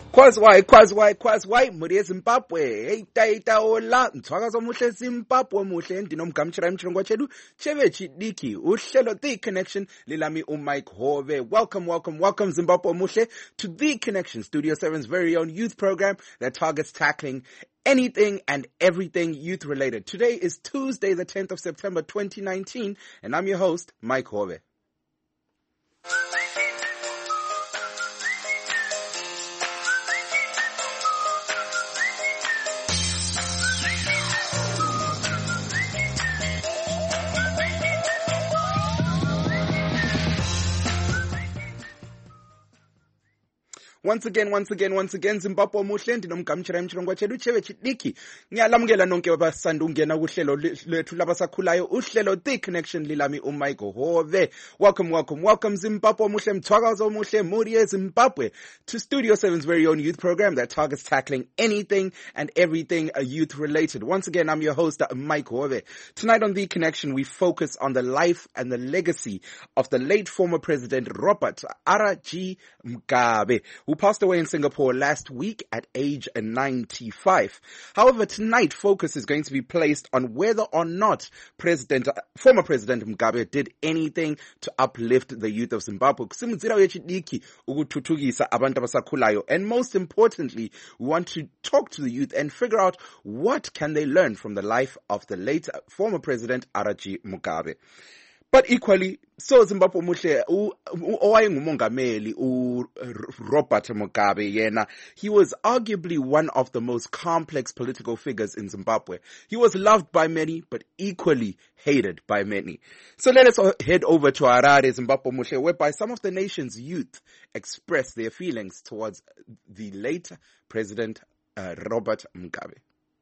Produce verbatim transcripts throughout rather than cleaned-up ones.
Kwazwai, kwazwai, kwazwai, muri Zimbabwe, hey, taita ola, mtwakazo muhle Zimbabwe muhle, ndinomgamchira mchirongo chedu, chevechi diki, uhlelo The Connection, lilami uMike Hove. Welcome, welcome, welcome Zimbabwe muhle to The Connection, Studio seven's very own youth program that targets tackling anything and everything youth related. Today is Tuesday, the tenth of September, twenty nineteen, and I'm your host, Mike Hove. Once again, once again, once again, Zimbabwe muhle, ndinomgamchira emchirongwa chedu chevechi diki. Ngiyalamukela nonke abasanda ungena kuhlelo lethu labasakhulayo, uhlelo The Connection lilami uMike Hove. Welcome, welcome, welcome Zimbabwe muhle, mthwakazo muhle, muri Zimbabwe, to Studio seven's very own youth program that targets tackling anything and everything youth related. Once again, I'm your host, Mike Hove. Tonight on The Connection, we focus on the life and the legacy of the late former President Robert R G Mugabe, who passed away in Singapore last week at age ninety-five. However, tonight focus is going to be placed on whether or not President, former President Mugabe did anything to uplift the youth of Zimbabwe. And most importantly, we want to talk to the youth and figure out what can they learn from the life of the late former President R G Mugabe. But equally, so Zimbabwe muhle, owayengumongameli uRobert Mugabe yena, he was arguably one of the most complex political figures in Zimbabwe. He was loved by many, but equally hated by many. So let us head over to Harare, Zimbabwe muhle, whereby some of the nation's youth express their feelings towards the late President uh, Robert Mugabe.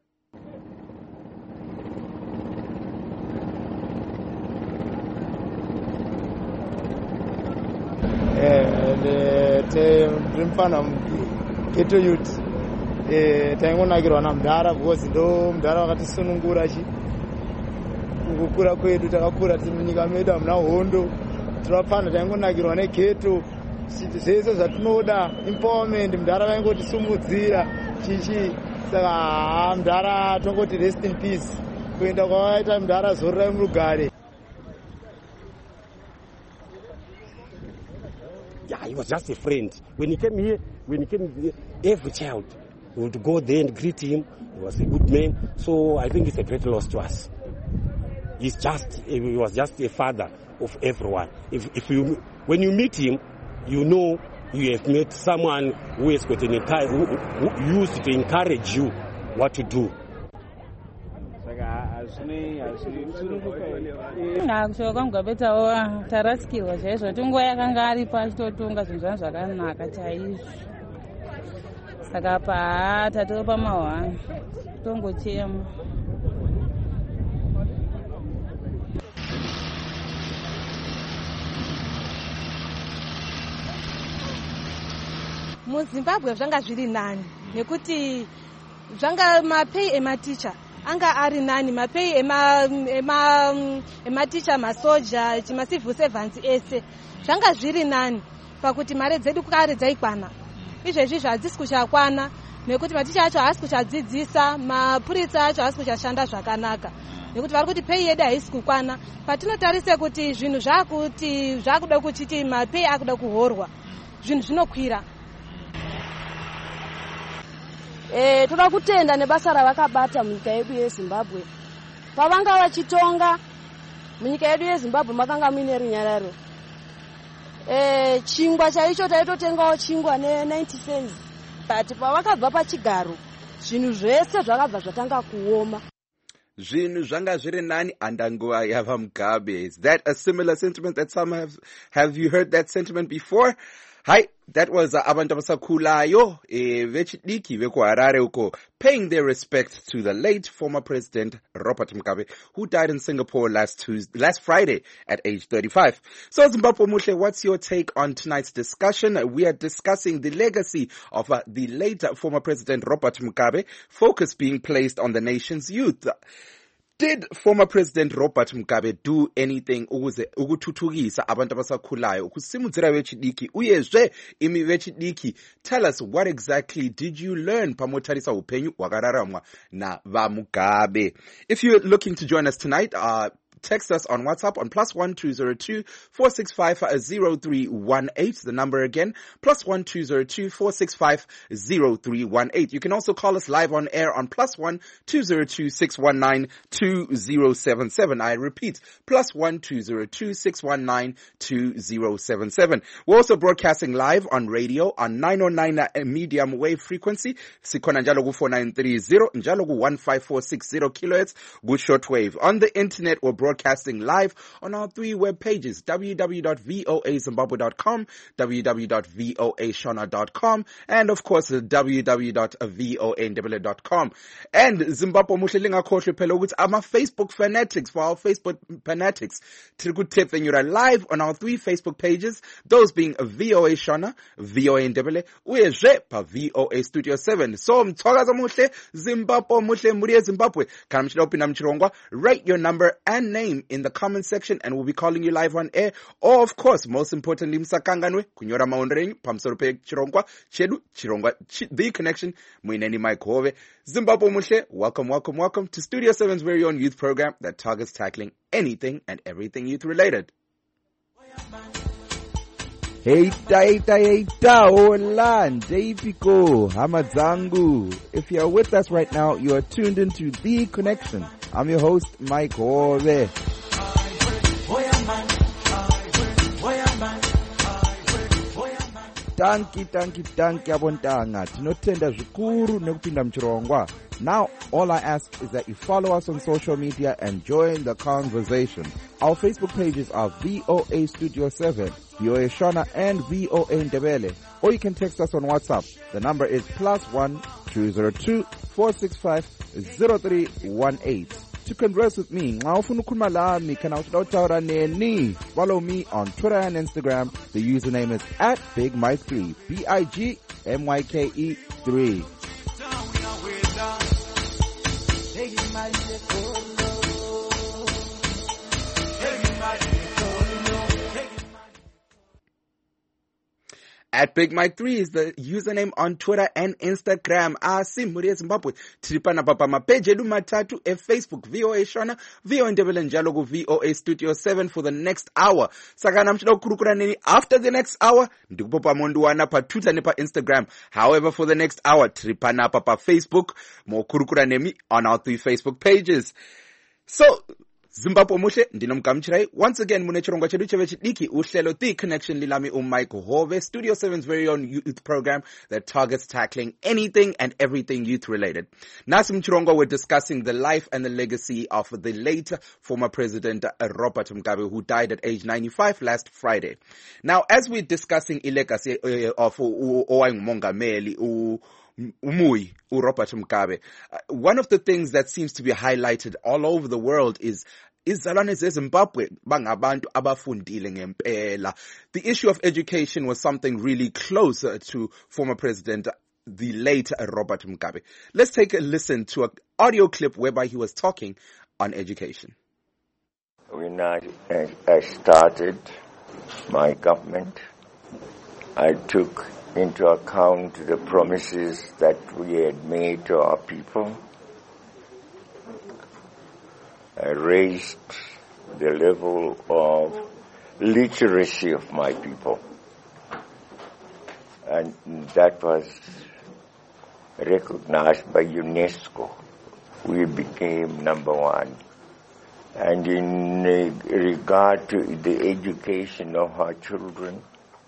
eh ndimfana keto youth eh taingonakirwa namdara because ndo mdara wakatisunungura chi kukura kwedu takakura tiri munyika medu amuna hondo tirapana taingonakirwa neketo zvese zvatinoda empowerment mdara vaingotisumudzira chichi saka mdara tongoti rest in peace kuenda kwavaita mdara zorirai murugare. Yeah, he was just a friend. When he came here, when he came here, every child would go there and greet him. He was a good man. So I think it's a great loss to us. He's just, he was just a father of everyone. If, if you, when you meet him, you know you have met someone who is going to encourage, who, who used to encourage you what to do. Nakushoka mugabetawo tarasikirwa chaizvo tinguva yakanga aripo achitotunga zvinhu zvangu zvakanaka chaizvo saka pa tatoo pamahwana tongochema. MuZimbabwe zvanga zviri nani nekuti zvanga mapei ematicha anga ari nani, mapei ema ema ematicha masoja chima civil servants ese zvanga zviri nani pakuti mare dzedu kare dzaikwana. Izvezvi zvadzisi kuchakwana nekuti maticha acho haasi kuchadzidzisa, mapurisa acho haasi kuchashanda zvakanaka nekuti vari kuti pei yedu haisi kukwana. Patinotarise kuti zvinhu zvakuti zvakuda kuchiti mapei akuda kuhorwa, zvinhu zvinokwira. Eh toda kutenda nebasa ravakabata munyika yedu yeZimbabwe. Pavanga vachitonga munyika yedu yeZimbabwe makanga muine runyararo. Eh chingwa chaicho taitotengawo chingwa ne ninety cents. Ati pavakabva pachigaro zvinhu zvese zvakabva zvatanga kuoma. Zvinhu zvanga zviri nani andanguva yava Mugabe. Is that a similar sentiment that some have? Have you heard that sentiment before? Hi, that was uh, abantu abasakhulayo eh vechidiki vekuHarare uko paying their respects to the late former President Robert Mugabe, who died in Singapore last Tuesday, last Friday at age thirty-five. So Zimbabwe muhle, what's your take on tonight's discussion? We are discussing the legacy of uh, the late former President Robert Mugabe, focus being placed on the nation's youth. Did former President Robert Mugabe do anything ukuze ukuthuthukisa abantu abasakhulayo? Ukusimudzira vechidiki uyezve imi vechidiki. Tell us, what exactly did you learn pamotarisa upenyu wakararamwa na va Mugabe? If you're looking to join us tonight, uh text us on WhatsApp on plus one two zero two four six five zero three one eight. The number again, plus one two zero two four six five zero three one eight. You can also call us live on air on plus one two zero two six one nine two zero seven seven. I repeat, plus one two zero two six one nine two zero seven seven. We're also broadcasting live on radio on nine oh nine medium wave frequency. Sikona njalo ku four nine three zero, njalo ku one five four six zero kilohertz, good shortwave. On the internet, we're broadcasting live on our three web pages, w w w dot voa zimbabwe dot com, w w w dot voa shona dot com, and of course w w w dot voa ndebele dot com. And Zimbabwe muhle lingakhohlwe phela ukuthi ama Facebook fanatics, for our Facebook fanatics, tirikutepfenyura live on our three Facebook pages, those being VOA Shona, VOA Ndebele, uyezve pa VOA Studio seven. So mthokaza muhle, Zimbabwe muhle, muri Zimbabwe, kana mchila upina mchirongwa, write your number and name in the comment section and we'll be calling you live on air. Or of course, most importantly, msakanganwe, kunyora maonrenyu, pamsorope chirongwa, chedu, chirongwa, ch- the connection, muineni Mike Hove. Zimbabwe mushe, welcome, welcome, welcome to Studio seven's very own youth program that targets tackling anything and everything youth related. Heita, heita, heita, hola, Ndepiko, Hamadzangu. If you are with us right now, you are tuned into The Connection. I'm your host, Mike Hove. Tanki, tanki, tanki, abontanga. Tinotenda zvikuru nekupinda mchirongwa. Now, all I ask is that you follow us on social media and join the conversation. Our Facebook pages are V O A Studio seven, V O A Shona, and V O A Ndebele. Or you can text us on WhatsApp. The number is plus one two zero two four six five zero three one eight. To converse with me, follow me on Twitter and Instagram. The username is at Big Mike three, B I G M Y K E three. At Big Mike three is the username on Twitter and Instagram. Asi muri Zimbabwe. Tiripana papa mapeje lu matatu e Facebook, V O A Shona, V O A Ndebele njalo ku V O A Studio seven for the next hour. Sakana mchida kurukura nini after the next hour. Ndikupopa monduwana pa Twitter ne pa Instagram. However, for the next hour, tiripana papa Facebook, mo kurukura nemi on our three Facebook pages. So, Zimbabwe mushe ndinomgamchirai. Once again mune chirongwa chedu chevechidiki uhlelo The Connection lilami uMike Hove, Studio seven's very own youth program that targets tackling anything and everything youth related. Nasi mchirongwa, we're discussing the life and the legacy of the late former President Robert Mugabe, who died at age ninety-five last Friday. Now, as we're discussing the legacy uh, of Owain Mongameli, u Umui, Robert Mugabe, uh, one of the things that seems to be highlighted all over the world is izalwane zeZimbabwe bangabantu abafundile ngempela. The issue of education was something really close to former President, the late Robert Mugabe. Let's take a listen to an audio clip whereby he was talking on education. When I, I started my government, I took into account the promises that we had made to our people. I raised the level of literacy of my people, and that was recognized by UNESCO. We became number one. And in regard to the education of our children,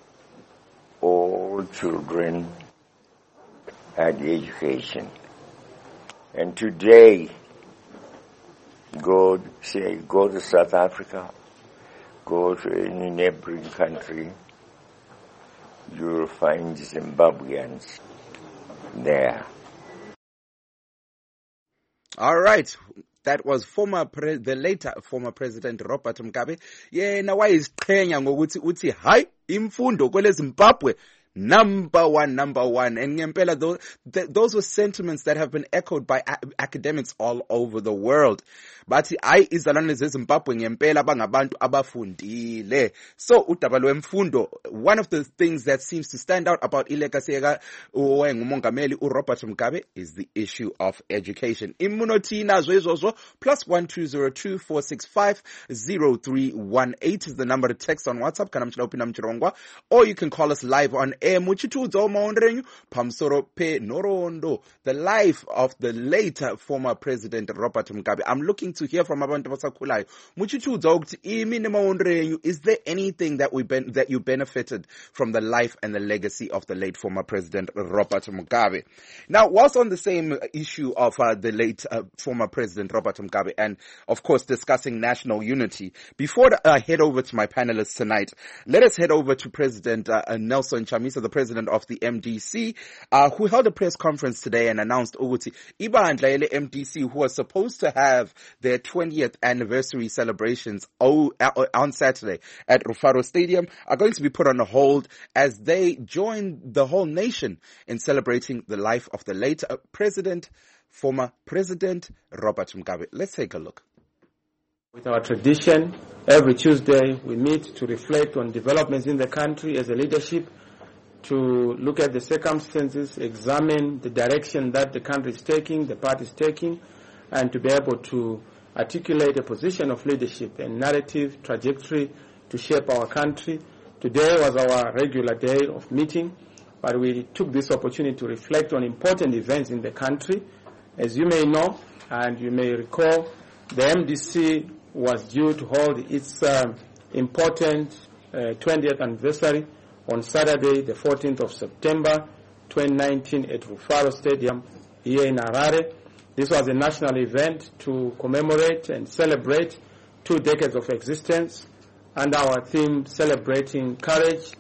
all children had education. And today, go, say, go to South Africa, go to any neighboring country, you'll find Zimbabweans there. All right. That was former pre- the later former President Robert Mugabe. Yena wayeziqhenya ngokuthi uthi hayi imfundo kwele Zimbabwe Number one, number one. And ngempela, those, th- those were sentiments that have been echoed by a- academics all over the world. Bathi ayi izalwane zeZimbabwe ngempela bangabantu abafundile. So udaba lwemfundo, one of the things that seems to stand out about ilegacy yaka umongameli uRobert Mugabe is the issue of education. Immunotina zwezozo plus one two zero two four six five zero three one eight is the number to text on WhatsApp. Kana mchila upina mchirongwa, or you can call us live on air. Muchitudzo maonrenyu pamsoro pe norondo, the life of the late former President Robert Mugabe. I'm looking to hear from abantu basakhulayo. Muchitudzo ukuthi imi nemaonrenyu, is there anything that we ben- that you benefited from the life and the legacy of the late former President Robert Mugabe? Now, whilst on the same issue of uh, the late uh, former President Robert Mugabe, and of course discussing national unity, before I uh, head over to my panelists tonight, let us head over to President uh, Nelson Chamisa, the president of the M D C, uh, who held a press conference today and announced ukuthi ibandla ele M D C, who was supposed to have their twentieth anniversary celebrations oh, uh, on Saturday at Rufaro Stadium, are going to be put on hold as they join the whole nation in celebrating the life of the late uh, president, former President Robert Mugabe. Let's take a look. With our tradition, every Tuesday we meet to reflect on developments in the country as a leadership, to look at the circumstances, examine the direction that the country is taking, the party is taking, and to be able to articulate a position of leadership and narrative trajectory to shape our country. Today was our regular day of meeting, but we took this opportunity to reflect on important events in the country. As you may know, and you may recall, the M D C was due to hold its um, important uh, twentieth anniversary on Saturday, the fourteenth of September, twenty nineteen at Rufaro Stadium here in Harare. This was a national event to commemorate and celebrate two decades of existence, and our theme celebrating courage,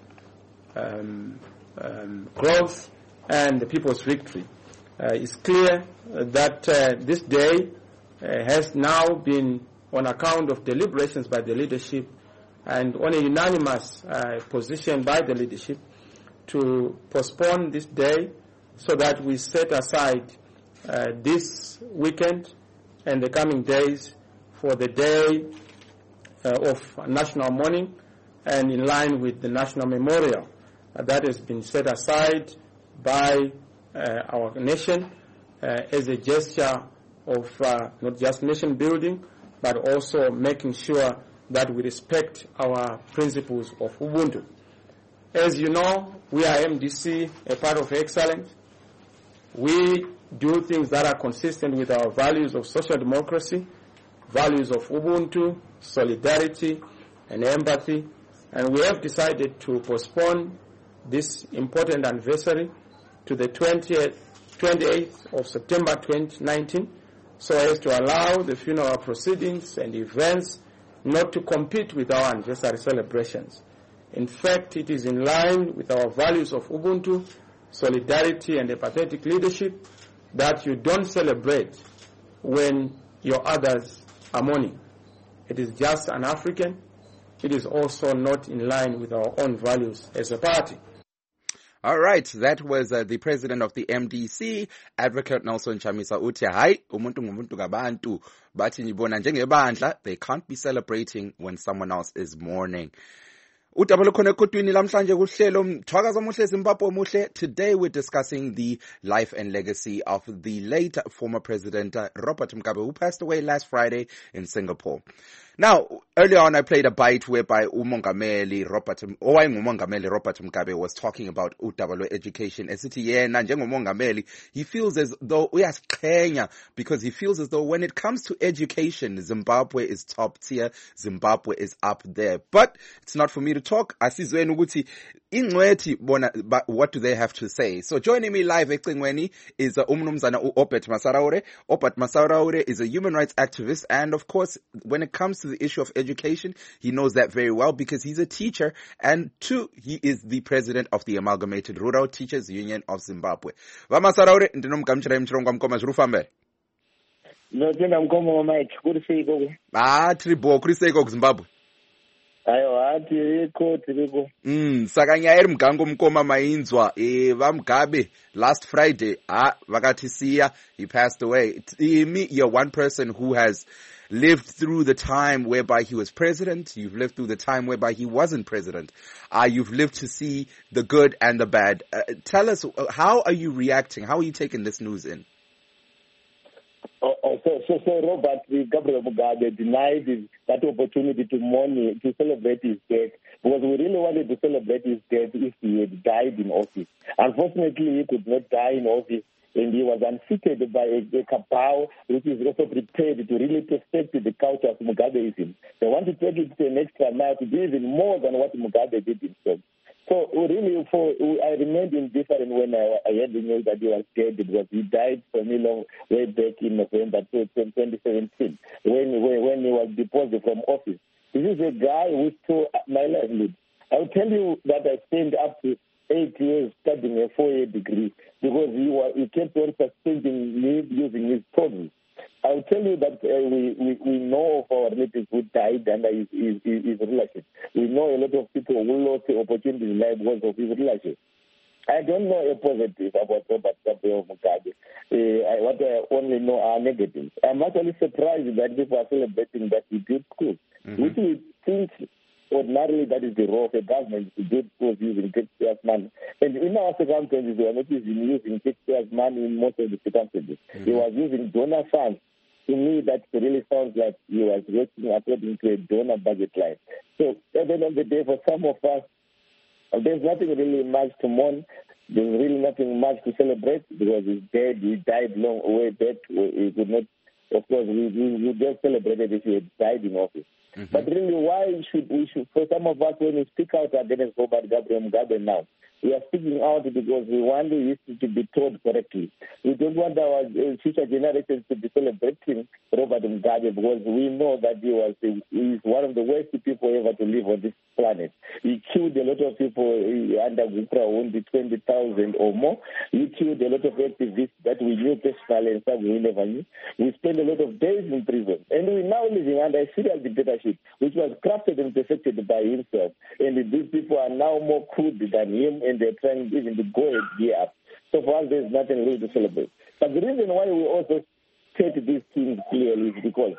um, um, growth, and the people's victory. Uh, it's clear that uh, this day uh, has now been on account of deliberations by the leadership and on a unanimous uh, position by the leadership to postpone this day so that we set aside uh, this weekend and the coming days for the day uh, of national mourning, and in line with the national memorial uh, that has been set aside by uh, our nation uh, as a gesture of uh, not just nation building, but also making sure that we respect our principles of Ubuntu. As you know, we are M D C, a part of excellence. We do things that are consistent with our values of social democracy, values of Ubuntu, solidarity, and empathy. And we have decided to postpone this important anniversary to the twentieth, twenty-eighth of September twenty nineteen, so as to allow the funeral proceedings and events not to compete with our anniversary celebrations. In fact, it is in line with our values of Ubuntu, solidarity, and empathetic leadership that you don't celebrate when your others are mourning. It is just an African. It is also not in line with our own values as a party. All right, that was uh, the president of the M D C, Advocate Nelson Chamisa. Uthi hayi umuntu ngumuntu ngabantu, bathi ngibona njengebandla, they can't be celebrating when someone else is mourning. Udaba lukhona ekodwini lamhlanje kuhlelo mthwakaza muhle Zimbabwe muhle. Today we're discussing the life and legacy of the late former president uh, Robert Mugabe, who passed away last Friday in Singapore. Now, earlier on I played a bite whereby umongameli Robert owayengumongameli Robert Mugabe was talking about udaba lwe education. Esithi yena njengomongameli, he feels as though uyasiqhenya because he feels as though when it comes to education, Zimbabwe is top tier, Zimbabwe is up there. But it's not for me to talk. Asizweni ukuthi ingcwethi bona, but what do they have to say? So joining me live ecingweni is uh, umnumzana uObert Masaraure. Obert Masaraure is a human rights activist, and of course, when it comes to the issue of education, he knows that very well because he's a teacher, and two, he is the president of the Amalgamated Rural Teachers Union of Zimbabwe. Vamasaraure ndinomgamchira imchirongwa mkoma zvirufambere. No tena mkomo wa Mike kuri seiko. Ah, tribo kuri seiko ku Zimbabwe. aiwa tiriko tiriko mm saka nyaya iri mugango mukoma mainzwa e vamugabe last Friday ah vakatisiya, he passed away. Imi, you're one person who has lived through the time whereby he was president. You've lived through the time whereby he wasn't president. Uh, you've lived to see the good and the bad. Uh, tell us, uh, how are you reacting? How are you taking this news in? Oh, oh, so, so, so Robert Gabriel Mugabe denied his, that opportunity to mourn, to celebrate his death, because we really wanted to celebrate his death if he had died in office. Unfortunately, he could not die in office, and he was unfitted by a, a cabal which is also prepared to really perfect the culture of Mugabeism. They want to take it to an extra mile to do even more than what Mugabe did himself. So really, for I remained indifferent when I, I heard the news that he was dead, because he died for me long way back in November twenty seventeen, when, when, when he was deposed from office. This is a guy who stole my livelihood. I'll tell you that I spent up to eight years studying a four-year degree, because he, was, he kept on suspending me using his problems. I'll tell you that uh, we, we, we know of our relatives who died under his, his, his relationship. We know a lot of people who lost the opportunity in life because of his relationship. I don't know a positive about Robert Gabriel Mugabe. Uh, what I only know are negatives. I'm actually surprised that people are celebrating that he built schools, mm-hmm. which we think ordinarily that is the role of a government, to build schools using taxpayers' money. And in our circumstances, we are not using, using taxpayers' money in most of the circumstances. Mm-hmm. He was using donor funds. To me, that really sounds like he was working according to a donor budget line. So at the end of the day, for some of us, there's nothing really much to mourn. There's really nothing much to celebrate, because he's dead. He died long way back. He could not, of course, we, we, we just celebrated if he had died in office. Mm-hmm. But really, why should we should, for some of us, when we speak out against Robert Gabriel Mugabe now, we are speaking out because we want the history to be told correctly. We don't want our future generations to be celebrating Robert Mugabe, because we know that he was the, he is one of the worst people ever to live on this planet. He killed a lot of people under Gupra, only twenty thousand or more. He killed a lot of activists that we knew personally and some we never knew. We spent a lot of days in prison. And we're now living under a serial dictatorship, which was crafted and perfected by himself. And these people are now more crude than him, and they're trying even to go and gear up. So for us, there's nothing really to celebrate. But the reason why we also state these things clearly is because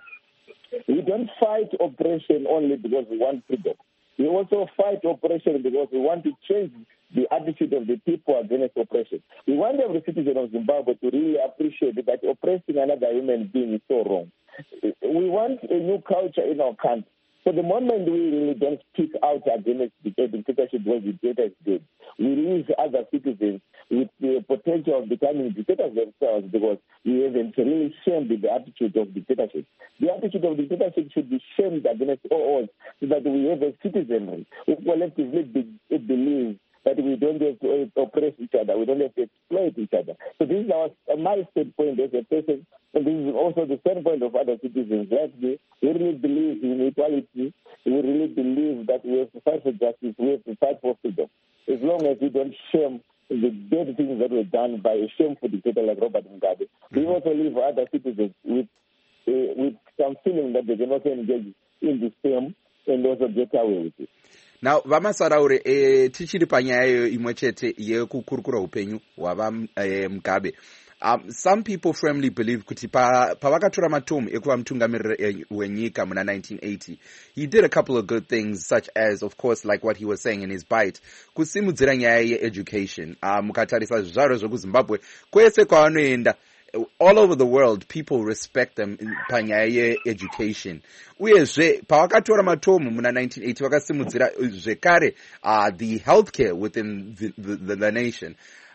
we don't fight oppression only because we want freedom. We also fight oppression because we want to change the attitude of the people against oppression. We want every citizen of Zimbabwe to really appreciate that oppressing another human being is so wrong. We want a new culture in our country. So the moment we really don't speak out against the dictatorship because the dictator is dead, we leave other citizens with the potential of becoming dictators themselves, because we haven't really shamed the attitude of dictatorship. The attitude of dictatorship should be shamed against all, so that we have a citizenry who collectively be, believe that we don't have to oppress each other, we don't have to exploit each other. So this is our, my standpoint as a person, and this is also the standpoint of other citizens like me. We really believe in equality. We really believe that we have to fight for justice, we have to fight for freedom. As long as we don't shame the bad things that were done by a shameful dictator like Robert Mugabe, mm-hmm. we also leave other citizens with uh, with some feeling that they can also engage in the same and also get away with it. Now, vamasaraure eh, tichiri panyaya imwe chete yekukurukura upenyu hwava eh, Mugabe. Um, some people firmly believe kuti pa pavakatora matomu ekuva mutungamiriri wenyika muna nineteen eighty, he did a couple of good things, such as, of course, like what he was saying in his bite, kusimudzira nyaya yeeducation. Um, mukatarisa zvizvarwa zvekuzimbabwe kwese kwaanoenda, all over the world, people respect them panyaya yeeducation. Uyezve pavakatora matomu muna nineteen eighty vakasimudzira zvekare uh, the healthcare within the, the, the nation.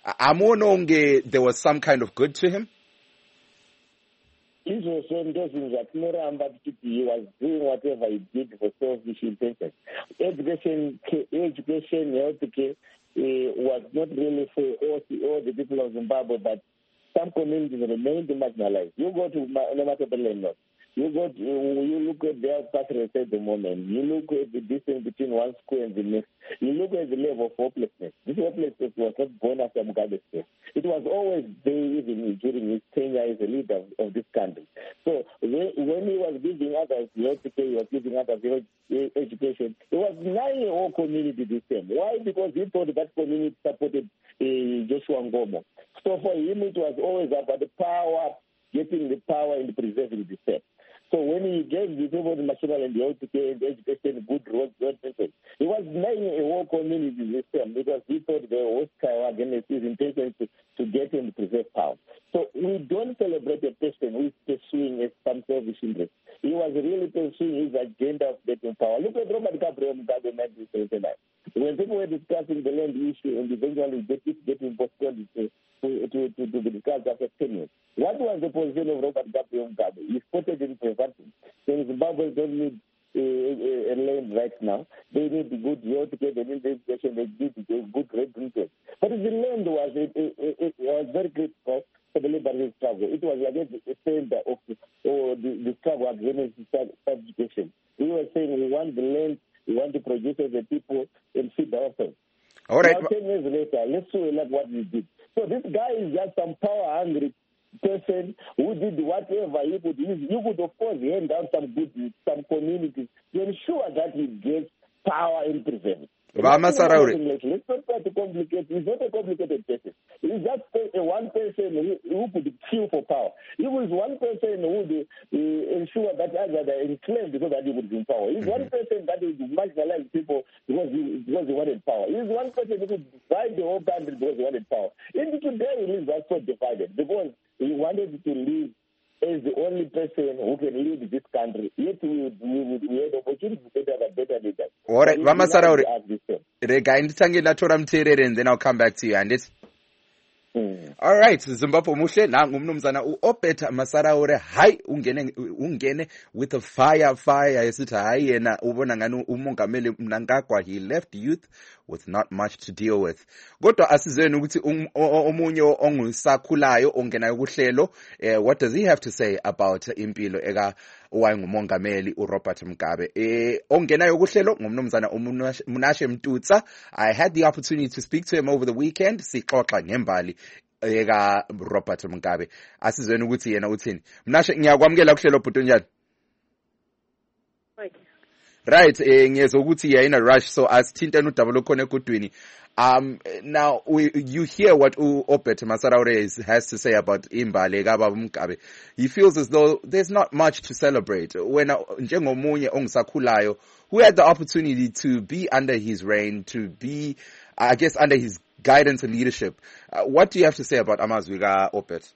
Amononge, there was some kind of good to him? He was doing whatever he did for selfish intentions. Education, education, healthcare uh, was not really for all the, all the people of Zimbabwe, but some communities remained marginalized. You go to Namatabele, you go to, you look at their pathways at the moment. You look at the distance between one school and the next. You look at the level of hopelessness. This hopelessness was not born after Mugabe's death. It was always there even during his tenure as a leader of, of this country. So when, when he was giving others health care, he was giving others education, he was community this time. Why? Because he thought that community supported uh, Joshua Ngomo. So for him, it was always about the power, getting the power and preserving the state. So when he gave the people the national and the education, good roads, he was denying a whole community this time because he thought the host power against his intention to, to get and preserve power. So we don't celebrate a person who is pursuing a some selfish interest. He was really pursuing his agenda of getting power. Look at Robert Gabriel Mugabe in nineteen seventy-nine. When people were discussing the land issue and eventually get it getting postponed to, to, to, to, to be discussed after ten years. What was the position of Robert Gabriel Mugabe? He spotted in prevention. Saying Zimbabwe don't need uh, a, a land right now. They need good health care, they need education, they need good red research. But the land was, it, it, it, it was very critical for the liberation struggle. It was against the center of or the, the struggle against education. We were saying we want the land, we want to produce as a people and feed ourselves. All right. Now, ten years later, let's show like what we did. So this guy is just some power-hungry person who did whatever he could use. You could, of course, hand down some good, some communities to ensure that he gets power and preserve it. Let's not try to complicate. He's not a complicated person. He's just a one person who, who could kill for power. He was one person who would uh, ensure that others are enslaved so that he would be in power. He's mm-hmm. one person that would marginalize people because he, because he wanted power. He's one person who could divide the whole country because he wanted power. Even today, he lives us so divided because he wanted to live as the only person who can lead this country. Yet we, we, we had opportunity to better and better leaders. All right, Vamasaraure, rega nditsange ndatora muteereri and then I'll come back to you, and it's Mm. All right, Zimbabwe muhle nangu mnumzana uObert Masaraure. Hayi ungene ungene with a fire fire yesithi hayi yena ubona ngani umongameli Mnangagwa, he left youth with not much to deal with. Kodwa asizweni ukuthi omunye ongusakhulayo ongenayo kuhlelo, what does he have to say about impilo eka owayengumongameli uRobert Mugabe? Eh ongenayo kuhlelo ngumnumzana uMunashe Mtutsa. I had the opportunity to speak to him over the weekend. Sixoxa ngembali eka Robert Mugabe. Asizweni ukuthi yena uthini. Mnashe ngiyakwamukela kuhlelo bhuti njani? Right, eh ngiyezwa ukuthi you are in a rush, so asithinte uDouble khona egudwini. Um, now we, you hear what Obert Masaraure has to say about Imbali Gaba Mugabe. He feels as though there's not much to celebrate. When Njengomunye Ongisakhulayo, who had the opportunity to be under his reign, to be, I guess, under his guidance and leadership. Uh, what do you have to say about Amazwiga Obert?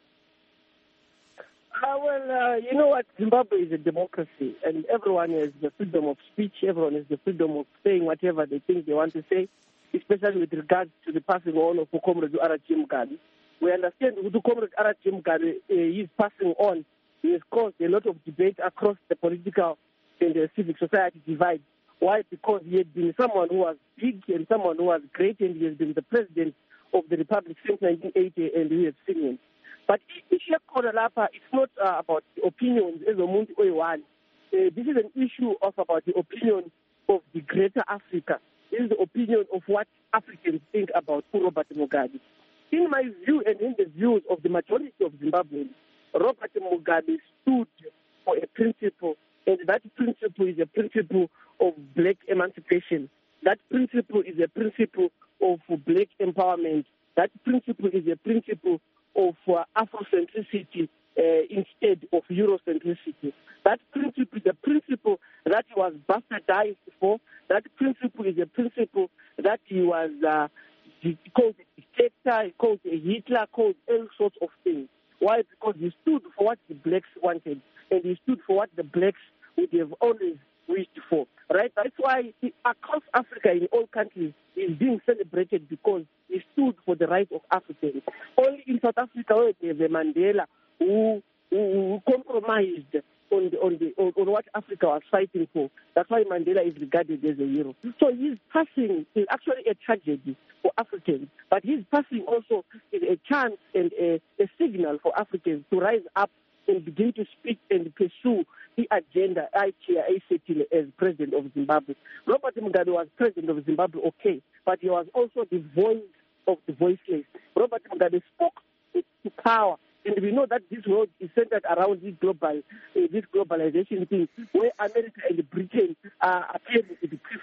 Uh, well, uh, you know what? Zimbabwe is a democracy, and everyone has the freedom of speech. Everyone has the freedom of saying whatever they think they want to say, especially with regards to the passing on of Comrade Arachi Mugabe. We understand that Comrade Arachi Mugabe uh, is passing on. He has caused a lot of debate across the political and the civic society divide. Why? Because he had been someone who was big and someone who was great, and he has been the president of the Republic since nineteen eighty, and we have seen him. But issue Kodalapa, it's not uh, about the opinions as a Mundi Oiwan. Uh, this is an issue of about the opinion of the greater Africa. This is the opinion of what Africans think about Robert Mugabe. In my view and in the views of the majority of Zimbabweans, Robert Mugabe stood for a principle, and that principle is a principle of black emancipation. That principle is a principle of black empowerment. That principle is a principle of uh, Afrocentricity uh, instead of Eurocentricity. That principle is a principle that he was bastardized for. That principle is a principle that he was uh, he called a dictator, he called a Hitler, called all sorts of things. Why? Because he stood for what the blacks wanted, and he stood for what the blacks would have always wished for. Right? That's why he, across Africa, in all countries, is being celebrated because he stood for the rights of Africans. Only in South Africa, where there's a Mandela who, who compromised on, the, on, the, on, on what Africa was fighting for. That's why Mandela is regarded as a hero. So his passing is actually a tragedy for Africans, but his passing also is a chance and a, a signal for Africans to rise up and begin to speak and pursue the agenda I chair as president of Zimbabwe. Robert Mugabe was president of Zimbabwe, okay, but he was also the voice of the voiceless. Robert Mugabe spoke to power, and we know that this world is centered around this global, uh, this globalization thing, where America and Britain are appearing to be perfect.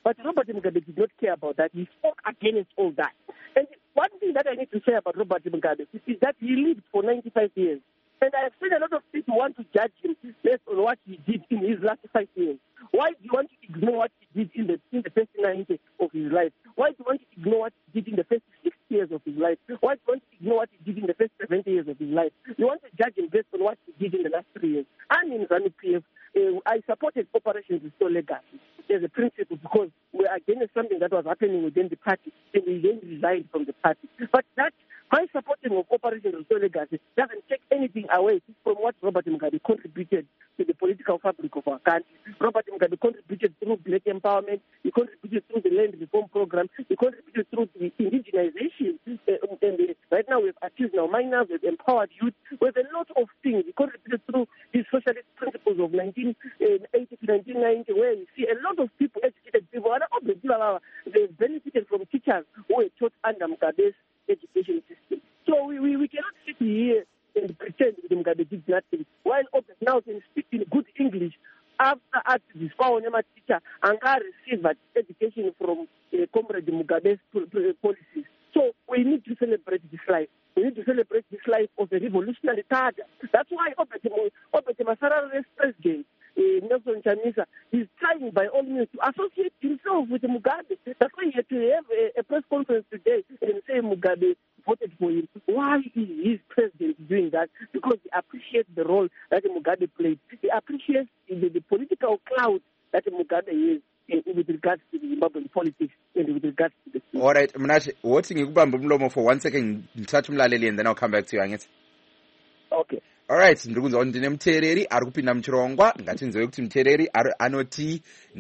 But Robert Mugabe did not care about that. He spoke against all that. And one thing that I need to say about Robert Mugabe is that he lived for ninety-five years. And I have seen a lot of people want to judge him based on what he did in his last five years. Why do you want to ignore what he did in the in the first ninety of his life? Why do you want to ignore what he did in the first six years of his life? Why do you want to ignore what he did in the first seventy years of his life? You want to judge him based on what he did in the last three years. I'm in ZANU-P F. Uh, I supported Operation Restore Legacy as a principle because we were against something that was happening within the party, and we then resigned from the party. But that my supporting of Operation Restore Legacy doesn't take anything away from what Robert Mugabe contributed to the political fabric of our country. Robert Mugabe contributed through black empowerment. He contributed through the land reform program. He contributed through the indigenization. Uh, and uh, right now we have artisanal miners, we have empowered youth. We have a lot of things. He contributed through these socialist principles of nineteen eighty to nineteen ninety, where you see a lot of people, educated people, and all the people, they benefited from teachers who were taught under Mugabe's education system. So we, we, we cannot sit here and pretend that Mugabe did nothing. While others now can speak in good English after at this power teacher and I received education from uh, Comrade Mugabe's policies. So we need to celebrate this life. We need to celebrate this life of a revolutionary target. That's why Obete Masarare's president, uh, Nelson Chamisa, is trying by all means to associate himself with Mugabe. That's why he had to have a, a press conference today and say Mugabe voted for him. Why is his president doing that? Because he appreciates the role that Mugabe played. He appreciates the, the political clout that Mugabe is in, with regards to the Zimbabwean politics and with regards to the... All right, Mnashe, what thing you can for one second, touch Mlaleli, and then I'll come back to you, Anget. Okay. All right, ndikuza ndine mtereri ari kupinda muchirongwa ngati nzeve kuti mtereri ari anoti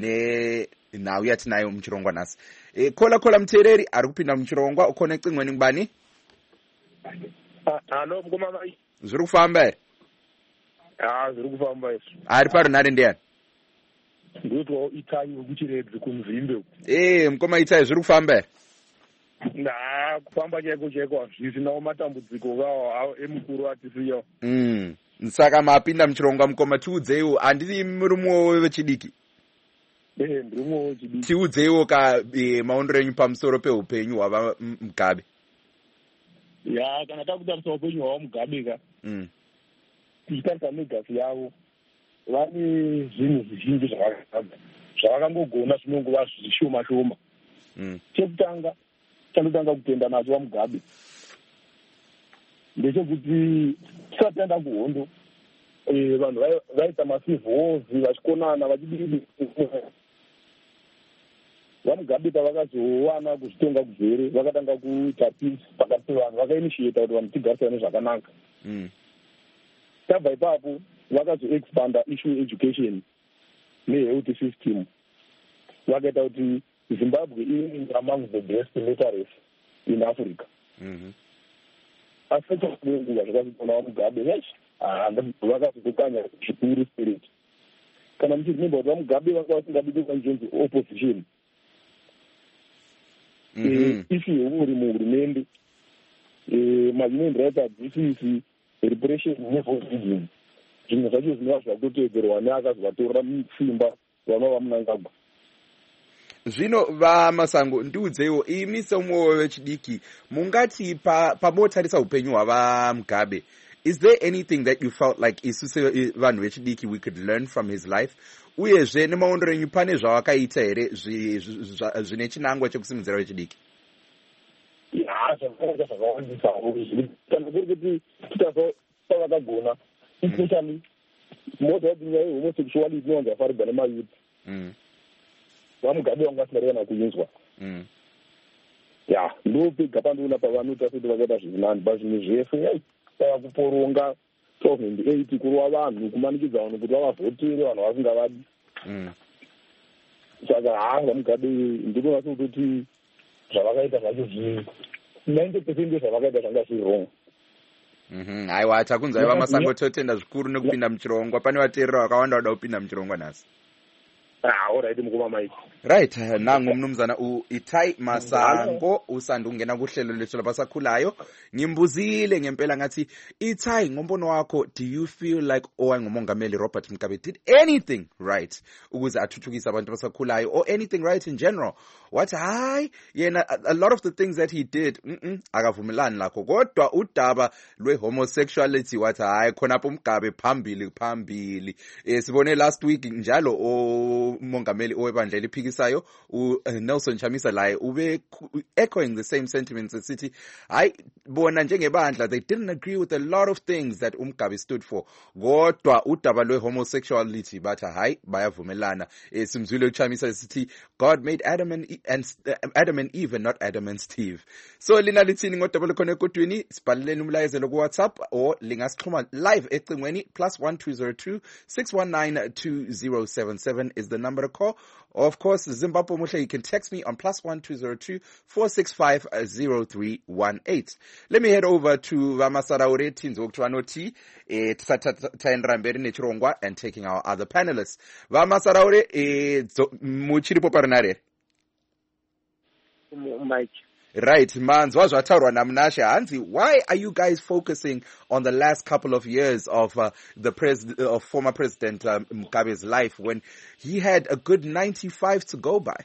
ne nhau yatinayo muchirongwa nhasi. E, kola kola mtereri ari kupinda muchirongwa uconnect imweni ngubani? Hello, mkoma mai. Zviri kufamba here? Ah, zviri kufamba here. Ari parunhare ndiani? Ndotwa Itai kuchiredzi kumzimbe. Eh, mkoma Itai zviri kufamba here? Nah, kufamba chaiko chaiko hazvisinawo matambudziko kawo emukuru atisiyo. Mm. Saka mapinda muchirongwa mukoma tiudzeiwo handiri muri mumwe wechidiki. Eh, ndiri mumwe wechidiki. Tiudzeiwo ka e, maondero enyu pamusoro peupenyu hwava Mugabe. Ya, kana takutarisa upenyu hwava Mugabe ka. Mm. Tichitarisa negasi yavo vane zvinhu zvizhinji zvavakagona zvavakangogona zvinongova zvishoma shoma. Mm. Chekutanga chandotanga kutenda nacho vaMugabe ndechekuti tisati taenda kuhondo vanhu vaita masivhozi vachikonana vachidii vaMugabe pavakazowana kuzvitonga kuzere vakatanga kuita peace pakati pevanhu vakainitiata kuti vanhu tigarisane zvakanaka. Tabva ipapo vakazoexpanda issue education nehealth system vakaita kuti Zimbabwe is among the best militaries in Africa. Mm-hmm. Asi nguva zvakazikona vaMugabe veshe vakazotokanya zvikuru spirit. Kana muchizimba kuti vaMugabe vanga vasingadi kuva nzvonzi opposition. Issue yeuri muhurumende ma-human rights abuses, repression nevotism. Zvinhu zvacho zvinova zvakutotedzerwa neakazovatorera simba vanova Mnangagwa. Zvino vaMasango ndiudzeiwo imi semumwe wechidiki mungati pamotarisa upenyu hwava Mugabe, is there anything that you felt like isu sevanhu vechidiki we could learn from his life? Uyezve nemaondero enyu pane zvawakaita here zvine chinangwa chekusimudzira vechidiki? Ya, zvakaita zvakawandisa kana kuri kuti titazopavakagona especially mota yenyaya yehomosexuality inonzi yafarigwa nemayuth. vaMugabe vanga vasina kana kuinzwa. Ya, ndopega pandoona pavanoita kuti vakaita zvirinani pazvinhu zvese pava kuporonga two thousand eight kurova vanhu kumanikidza vanhu kuti vavavhotere vanhu vasingavadi. Saka haa vaMugabe ndikuona sokutoti zvavakaita zvacho ninety percent yezvavakaita zvanga zviri wrong. Haiwa takunzwa vaMasango totenda zvikuru nekupinda muchirongwa. Pane vateerera vakawanda vada kupinda muchirongwa nhasi. Ah, alright mkuba Mike. Right, nangu mnumzana uItai Masango usanda ungena kuhlelo lethu labasakhulayo. Ngimbuzile ngempela ngathi Itai ngombono wakho, do you feel like owangumongameli Robert Mugabe did anything right ukuze athuthukise abantu abasakhulayo or anything right in general? What hayi yena a lot of the things that he did mm akavumelani lakho, kodwa udaba lwe homosexuality wathi hayi khonapho uMgabe phambili phambili. Eh sibone last week njalo umongameli owebandla eliphikisayo uNelson Chamisa laye ube echoing the same sentiments that city hayi bona njengebandla they didn't agree with a lot of things that uMgabe stood for, kodwa udaba lwe homosexuality bathi hayi bayavumelana. Eh simzwile uChamisa sithi God made Adam and Eve, and uh, Adam and Eve and not Adam and Steve. So lina lithini ngodaba khona ekodweni sibhaleleni umlayezelo ku WhatsApp or lingasixhuma live ecingweni plus one two zero two six one nine two zero seven seven is the number to call. Of course, Zimbabwe Muhle, you can text me on plus one two zero two four six five zero three one eight. Let me head over to Vamasaraure Tinzo Twanoti, Taenramberi Nechirongwa, and taking our other panelists. Vamasaraure, Muchiripo Paranare. Mike. Right, man. Why are you guys focusing on the last couple of years of uh, the pres- of former President um, Mugabe's life when he had a good ninety-five to go by?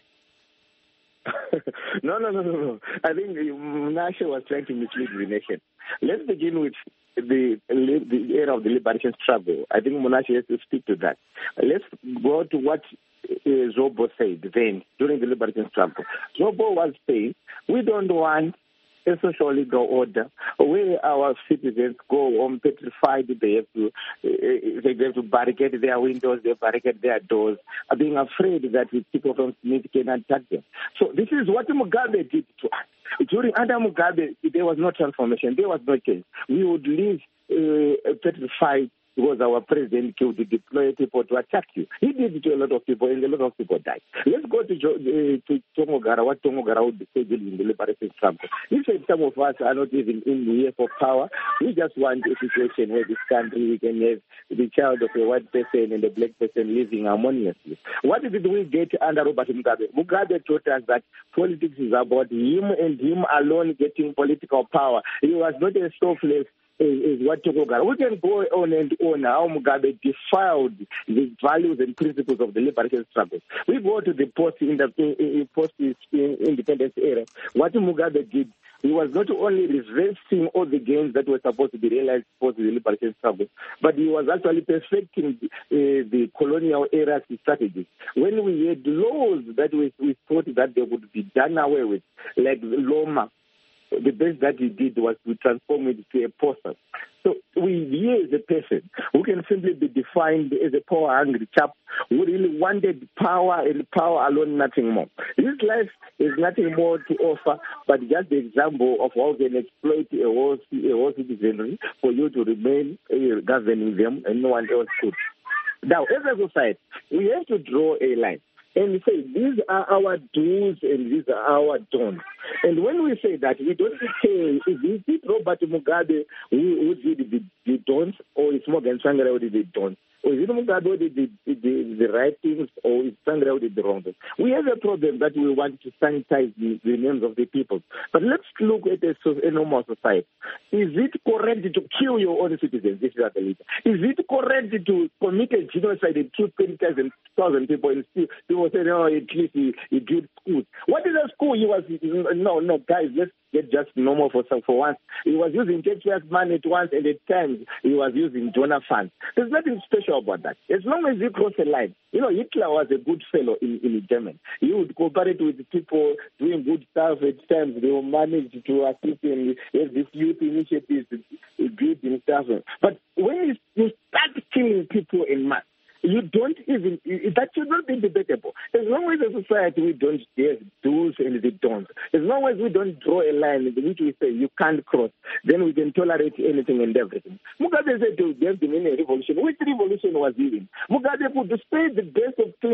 no, no, no, no, no. I think Munashe was trying to mislead the nation. Let's begin with the the era of the liberation struggle. I think Munashe has to speak to that. Let's go to what uh, Zobo said then during the liberation struggle. Zobo was saying, we don't want a social legal order where our citizens go home petrified. They have to uh, they have to barricade their windows, they barricade their doors, are being afraid that people from Smith can attack them. So this is what Mugabe did to us. During under Mugabe, there was no transformation, there was no change. We would live uh, petrified because our president killed the deploy people to attack you. He did it to a lot of people, and a lot of people died. Let's go to uh, to Tongogara, what Tongogara would say in the liberation struggle. He said some of us are not even in the year for power. We just want a situation where this country we can have the child of a white person and a black person living harmoniously. What did we get under Robert Mugabe? Mugabe taught us that politics is about him and him alone getting political power. He was not a selfless is what Tongogara. We can go on and on how Mugabe defiled the values and principles of the liberation struggle. We go to the post in the in, post independence era. What Mugabe did, he was not only reversing all the gains that were supposed to be realized post the liberation struggle, but he was actually perfecting uh, the colonial era strategies. When we had laws that we, we thought that they would be done away with, like Loma, the best that he did was to transform it to a process. So we, here as a person who can simply be defined as a power-hungry chap who really wanted power and power alone, nothing more. His life is nothing more to offer but just the example of how we can exploit a whole, a whole citizenry for you to remain uh, governing them and no one else could. Now, as a society, we have to draw a line and say, these are our do's and these are our don'ts. And when we say that, we don't say, is it Robert Mugabe who, who did the, the don'ts, or is Morgan Tsvangirai who did the don'ts? Or is it Mugabe who did the, the, the right things, or is Tsvangirai who did the wrong things? We have a problem that we want to sanitize the, the names of the people. But let's look at a, a normal society. Is it correct to kill your own citizens? This is the leader. Is it correct to commit a genocide and kill twenty thousand people and still people say, no, at least he, he built schools? What is a school? He was, no, no, guys, let's get just normal for for once. He was using taxpayers' money at once, and at times he was using donor funds. There's nothing special about that. As long as you cross a line. You know, Hitler was a good fellow in, in Germany. He would cooperate with people doing good stuff. At times they will manage to assist in this youth initiatives, build and stuff. But when you start killing people in mass, you don't even, that should not be debatable. As long as a society we don't have do's and the don'ts, as long as we don't draw a line in which we say you can't cross, then we can tolerate anything and everything. Mugabe said to them in a revolution. Which revolution was he in? Mugabe could display the best of things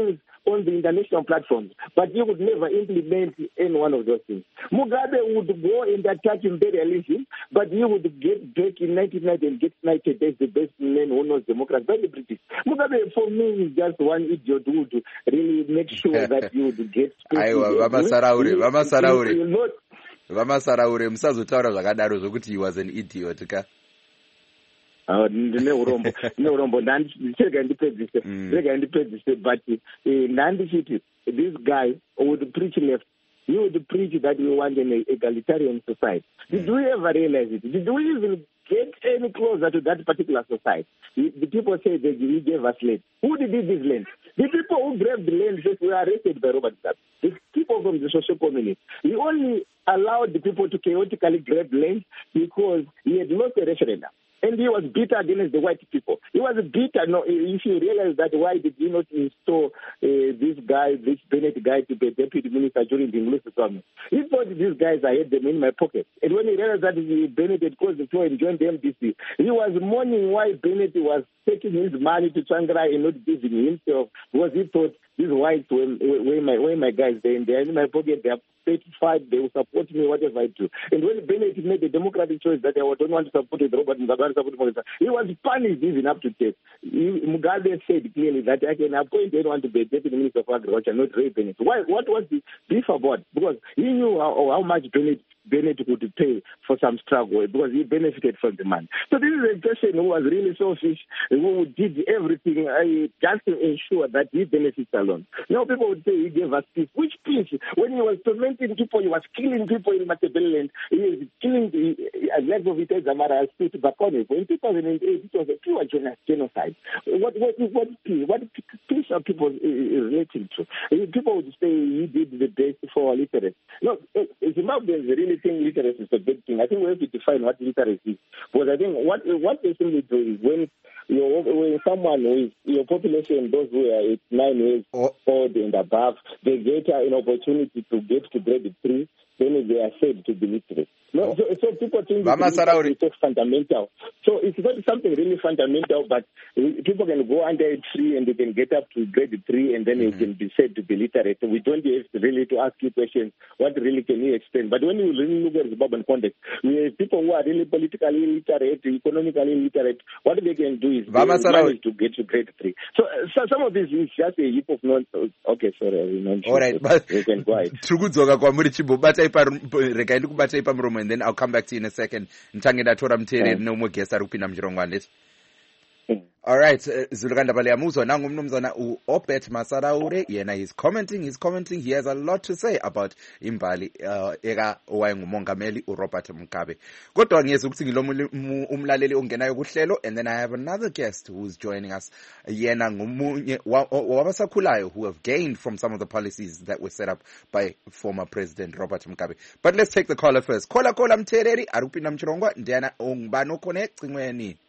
on the international platforms, but he would never implement any one of those things. Mugabe would go and attack imperialism, but he would get back in nineteen ninety and get knighted as the best man who knows democracy by the British. Mugabe, for me, is just one idiot who would really make sure that you would get... Aiwa, Vama Saraure, Vama Saraure. Vama Saraure, musazotaura zvakadaro zvokuti he was an idiot, ka? ndine urombo ndine urombo ndirega ndipedzise ndirega ndipedzise but ndandichiti this guy would preach left. He would preach that we want an egalitarian society. Did we ever realize it? Did we even get any closer to that particular society? The people say that he gave us land. Who did he give land? The people who grabbed the land just were arrested by Robert Mugabe. The people from the social community. He only allowed the people to chaotically grab land because he had lost a referendum. And he was bitter against the white people. He was bitter. No, if you realize that, why did he not install uh, this guy, this Bennett guy, to be deputy minister during the Ngulusu government? He thought these guys, I had them in my pocket. And when he realized that Bennett had closed the door and joined the M D C, he was mourning why Bennett was taking his money to Tsvangirai and not giving himself, because he thought these whites were, were, my, were my guys. They're in, they're in my pocket. They are satisfied. They will support me whatever I do. And when Bennett made the democratic choice that I don't want to support with Robert Mugabe, he was punished even up to death. Mugabe said clearly that I can appoint anyone to be deputy minister of agriculture, not Ray Bennett. Why, what was the beef about? Because he knew how, how much Bennett Bennett would pay for some struggle because he benefited from the money. So this is a person who was really selfish, who did everything uh, just to ensure that he benefits alone. Now people would say he gave us peace. Which peace? When he was tormenting people, he was killing people in Matabeleland, he was killing the legs of Ite Zamara to Bakone. In two thousand eight, it was a pure genocide. What what what peace? What peace are people relating to? People would say he did the best for literacy. No, Zimbabwe is really think literacy is a big thing. I think we have to define what literacy is. Because I think what what they simply do is when you when someone who is your population, those who are eight, nine years oh. old and above, they get an opportunity to get to grade three, then they are said to be literate. No, so, so people think it's so fundamental. So it's not something really fundamental, but people can go under a tree and they can get up to grade three and then mm-hmm. you can be said to be literate. We don't have to really to ask you questions, what really can you explain? But when you really look at the Zimbabwean context, we have people who are really politically literate, economically literate, what they can do is they manage to get to grade three. So, so some of this is just a heap of nonsense. Okay, sorry, I will not. All right, but we can go ahead. And then I'll come back to you in a second. Ntangenda mtere no more guest arupinda mchirongwa. All right, Zulukanda Baliamuzwa nangu mnumzana u Obet Masaraure yena he's commenting he's commenting he has a lot to say about imbali uh, eka owayengumongameli uRobert Mugabe. Kodwa ngiyeza ukuthi ngilo umlaleli ongenayo kuhlelo, and then I have another guest who's joining us yena ngumunye wabasakhulayo who have gained from some of the policies that were set up by former President Robert Mugabe. But let's take the caller first. Caller caller mthereri arupinda mchirongwa ndiyana ongibani okhona ecingweni.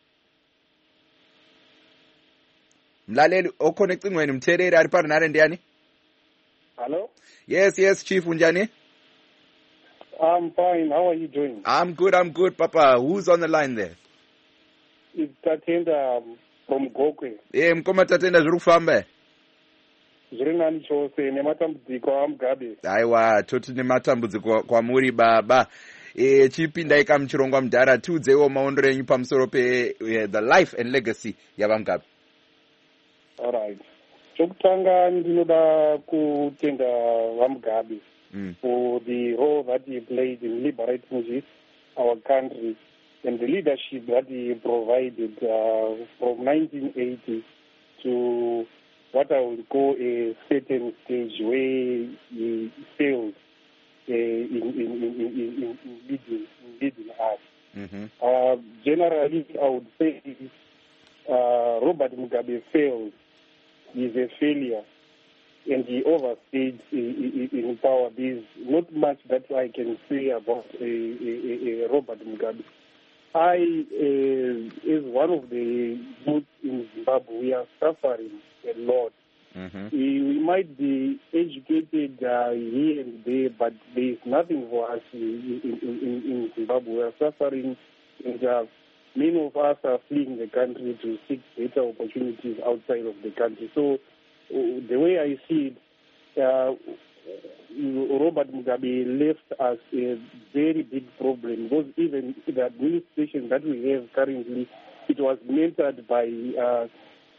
Mlaleli okhona ecingweni mthereri ari pari nare ndiyani? Hello? Yes, yes, Chief, unjani? I'm fine. How are you doing? I'm good, I'm good, Papa. Who's on the line there? It's Tatenda from Gokwe. Eh, mkoma Tatenda zviri kufamba? Zviri nani chose nematambudziko aMugabe. Aiwa, toti nematambudziko kwamuri baba. Eh, chipinda ika mchirongwa mudhara tiudzewo maondero enyu pamusoro pe the life and legacy yaVaMugabe. All right. Chokutanga ndinoda kutenda vaMugabe mm. for the role that he played in liberating our country and the leadership that he provided uh, from nineteen eighty to what I would call a certain stage where he failed uh, in, in, in, in, in, in, leading, in leading us. Mm-hmm. Uh, generally, I would say uh, Robert Mugabe failed. Is a failure, and he overstayed in, in, in power. There's not much that I can say about a, a, a Robert Mugabe. I, uh, as one of the youth in Zimbabwe, we are suffering a lot. Mm-hmm. We, we might be educated uh, here and there, but there is nothing for us in, in, in, in Zimbabwe. We are suffering, and uh, many of us are fleeing the country to seek better opportunities outside of the country. So the way I see it, uh, Robert Mugabe left us a very big problem, because even the administration that we have currently, it was mentored by uh,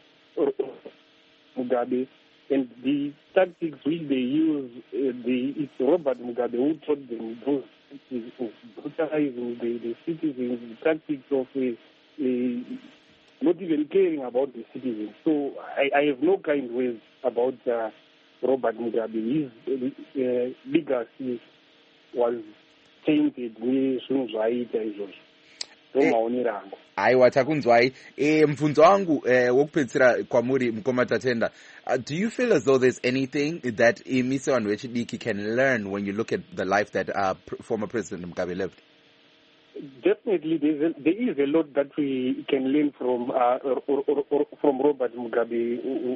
Mugabe, and the tactics which they use, uh, the, it's Robert Mugabe who taught them those tactics of brutalizing the, the citizens, the tactics of uh, uh, not even caring about the citizens. So I, I have no kind words about uh, Robert Mugabe. His uh, legacy was tainted nezvinhu zvaiita izvozvo. Ndomaonero angu. Aiwa, takunzwai. Eh, mfunzo wangu eh, wokupedzisira kwamuri Mukoma Tatenda. Uh, do you feel as though there's anything that imise vanhu vechidiki can learn when you look at the life that uh, pr- former President Mugabe lived? Definitely, there's a, there is a lot that we can learn from uh, or, or, or, from Robert Mugabe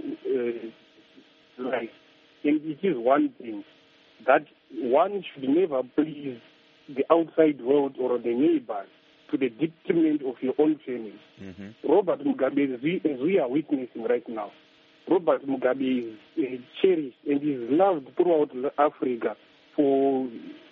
uh, life. And it is one thing that one should never please the outside world or the neighbors to the detriment of your own family. Mm-hmm. Robert Mugabe, as we, as we are witnessing right now, Robert Mugabe is uh, cherished and is loved throughout Africa for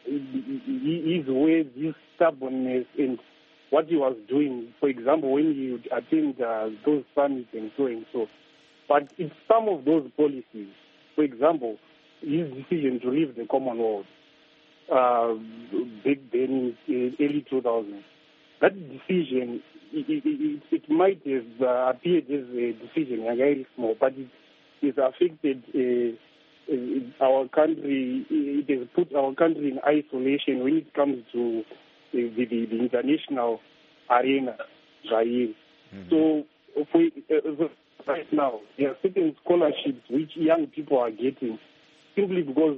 his ways, his stubbornness, and what he was doing. For example, when he would attend uh, those summits and so and so. But it's some of those policies. For example, his decision to leave the Commonwealth uh, back then in early two thousands. That decision, it, it, it, it might have uh, appeared as a decision, very small, but it has affected uh, uh, our country. It has put our country in isolation when it comes to uh, the, the, the international arena. Mm-hmm. So, for, uh, right now, there are certain scholarships which young people are getting simply because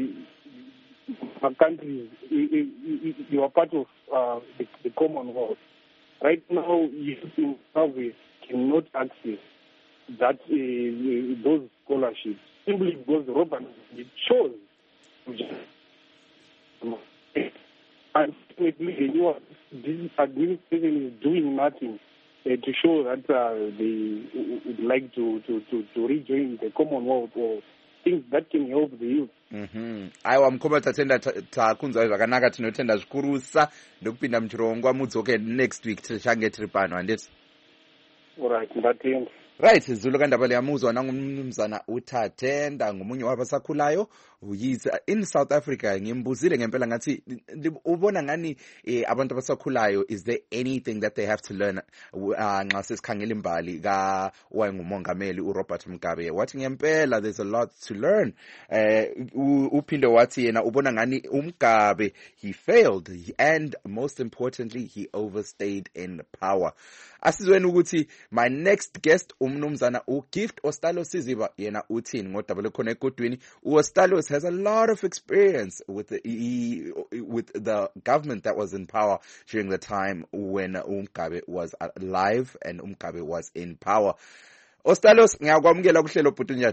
uh, our countries, uh, you are part of uh, the, the Commonwealth. Right now, youth in Zimbabwe cannot access that uh, those scholarships simply because Robert chose to just. Unfortunately, the new administration is doing nothing Uh, to show that uh, they would like to, to, to, to rejoin the Commonwealth or things that can help the youth. Mhm. Aiwa, Mukoma Tatenda, takunzwa zvakanaka, tinotenda zvikurusa ndokupinda muchirongwa mudzoke next week tichange tiri pano handiti. Alright, ndatenda. Right, Zulu kandabale yamuzwa nangu mnumzana uTatenda ngomunye wabasakhulayo. He's in South Africa. Ngimbuzile ngempela ngathi ubona ngani abantu abasakhulayo, is there anything that they have to learn nxa sesikhangela imbali ka owayengumongameli uRobert Mugabe? Wathi ngempela there's a lot to learn. Uphinde wathi yena ubona ngani uMgabe he failed and most importantly he overstayed in power. Asizweni ukuthi my next guest umnumzana uGift Ostalo Siziba yena uthini ngodaba khona egodweni. uOstalo has a lot of experience with the he, with the government that was in power during the time when uMgabe was alive and uMgabe was in power. Ostalos, ngiyakwamukela kuhlelo bhuti njani?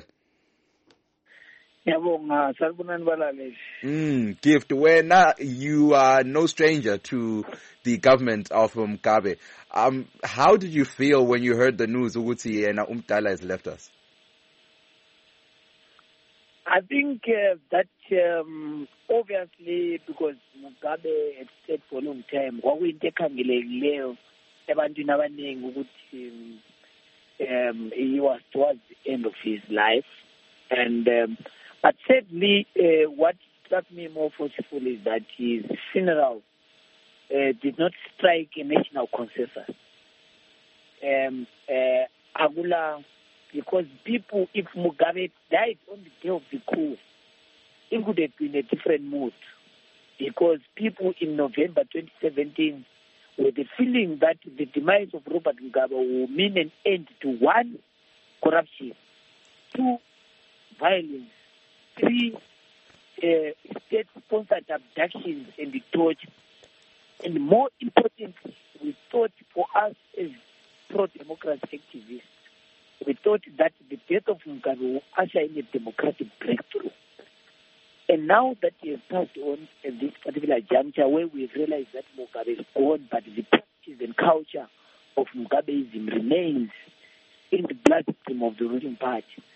Ngiyabonga, salibonani balaleli. Mm, Gift, wena you are no stranger to the government of Mugabe. Um, how did you feel when you heard the news ukuthi yena uMdala has left us? I think uh, that um, obviously because Mugabe had stayed for a long time, kwakuyinto ekhangelekileyo ebantwini abaningi ukuthi um, he was towards the end of his life. And um, but sadly, uh, what struck me more forcefully is that his funeral uh, did not strike a national consensus. Um, uh, Agula, because people, if Mugabe died on the day of the coup, it would have been a different mood. Because people in November twenty seventeen were the feeling that the demise of Robert Mugabe will mean an end to one, corruption, two, violence, three, uh, state-sponsored abductions and the torture. And more importantly, we thought for us as pro-democracy activists, we thought that the death of Mugabe will usher in a democratic breakthrough. And now that he has passed on at this particular juncture where we realize that Mugabe is gone, but the practice and culture of Mugabeism remains in the bloodstream of the ruling party. So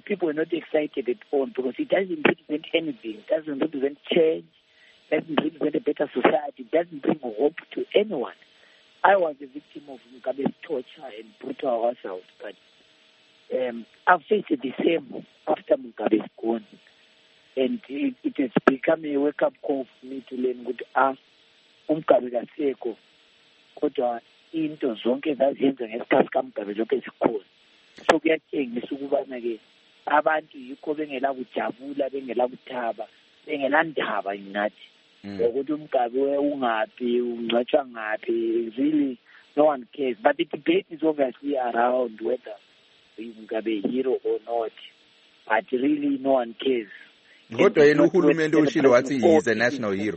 people were not excited at all because it doesn't represent anything. It doesn't represent change. It doesn't represent a better society. It doesn't bring hope to anyone. I was a victim of Mugabe's torture and brutal assault, but um, I've faced the same after Mugabe's gone. And it, it has become a wake-up call for me to learn ukuthi ah uMgabe kasekho kodwa into zonke ezaziyenza ngesikhathi kaMgabe lokho esikhona. So kuyatshengisa ukubana-ke abantu yikho bengela kujabula bengela kuthaba bengela ndaba ngathi ukuthi uMgabe ungaphi ungcwatshwa ngaphi. Really no one cares, but the debate is obviously around whether Mugabe a hero or not, but really no one cares. Kodwa yena uhulumende ushilo wathi he is a national hero.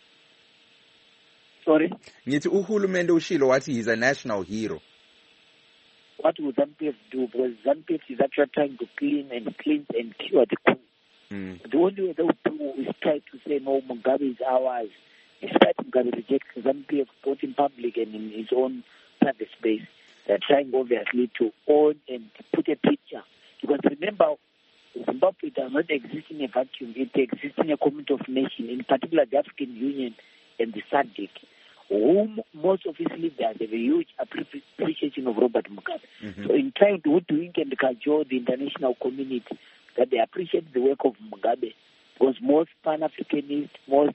Sorry? Ngithi uhulumende ushilo wathi he is a national hero. What would ZANU-P F do? Because ZANU-P F is actually trying to clean and cleanse and cure the coup. Mm. The only way they would do is try to say, no, Mugabe is ours. Despite Mugabe rejecting ZANU-P F both in public and in his own private space, they're trying obviously to own and put a picture. Because remember, Zimbabwe does not exist in a vacuum. It exists in a community of nations, in particular the African Union and the SADC, whom most of its leaders have a huge appreciation of Robert Mugabe. Mm-hmm. So in trying to hoodwink and cajole the international community that they appreciate the work of Mugabe, because most Pan-Africanists, most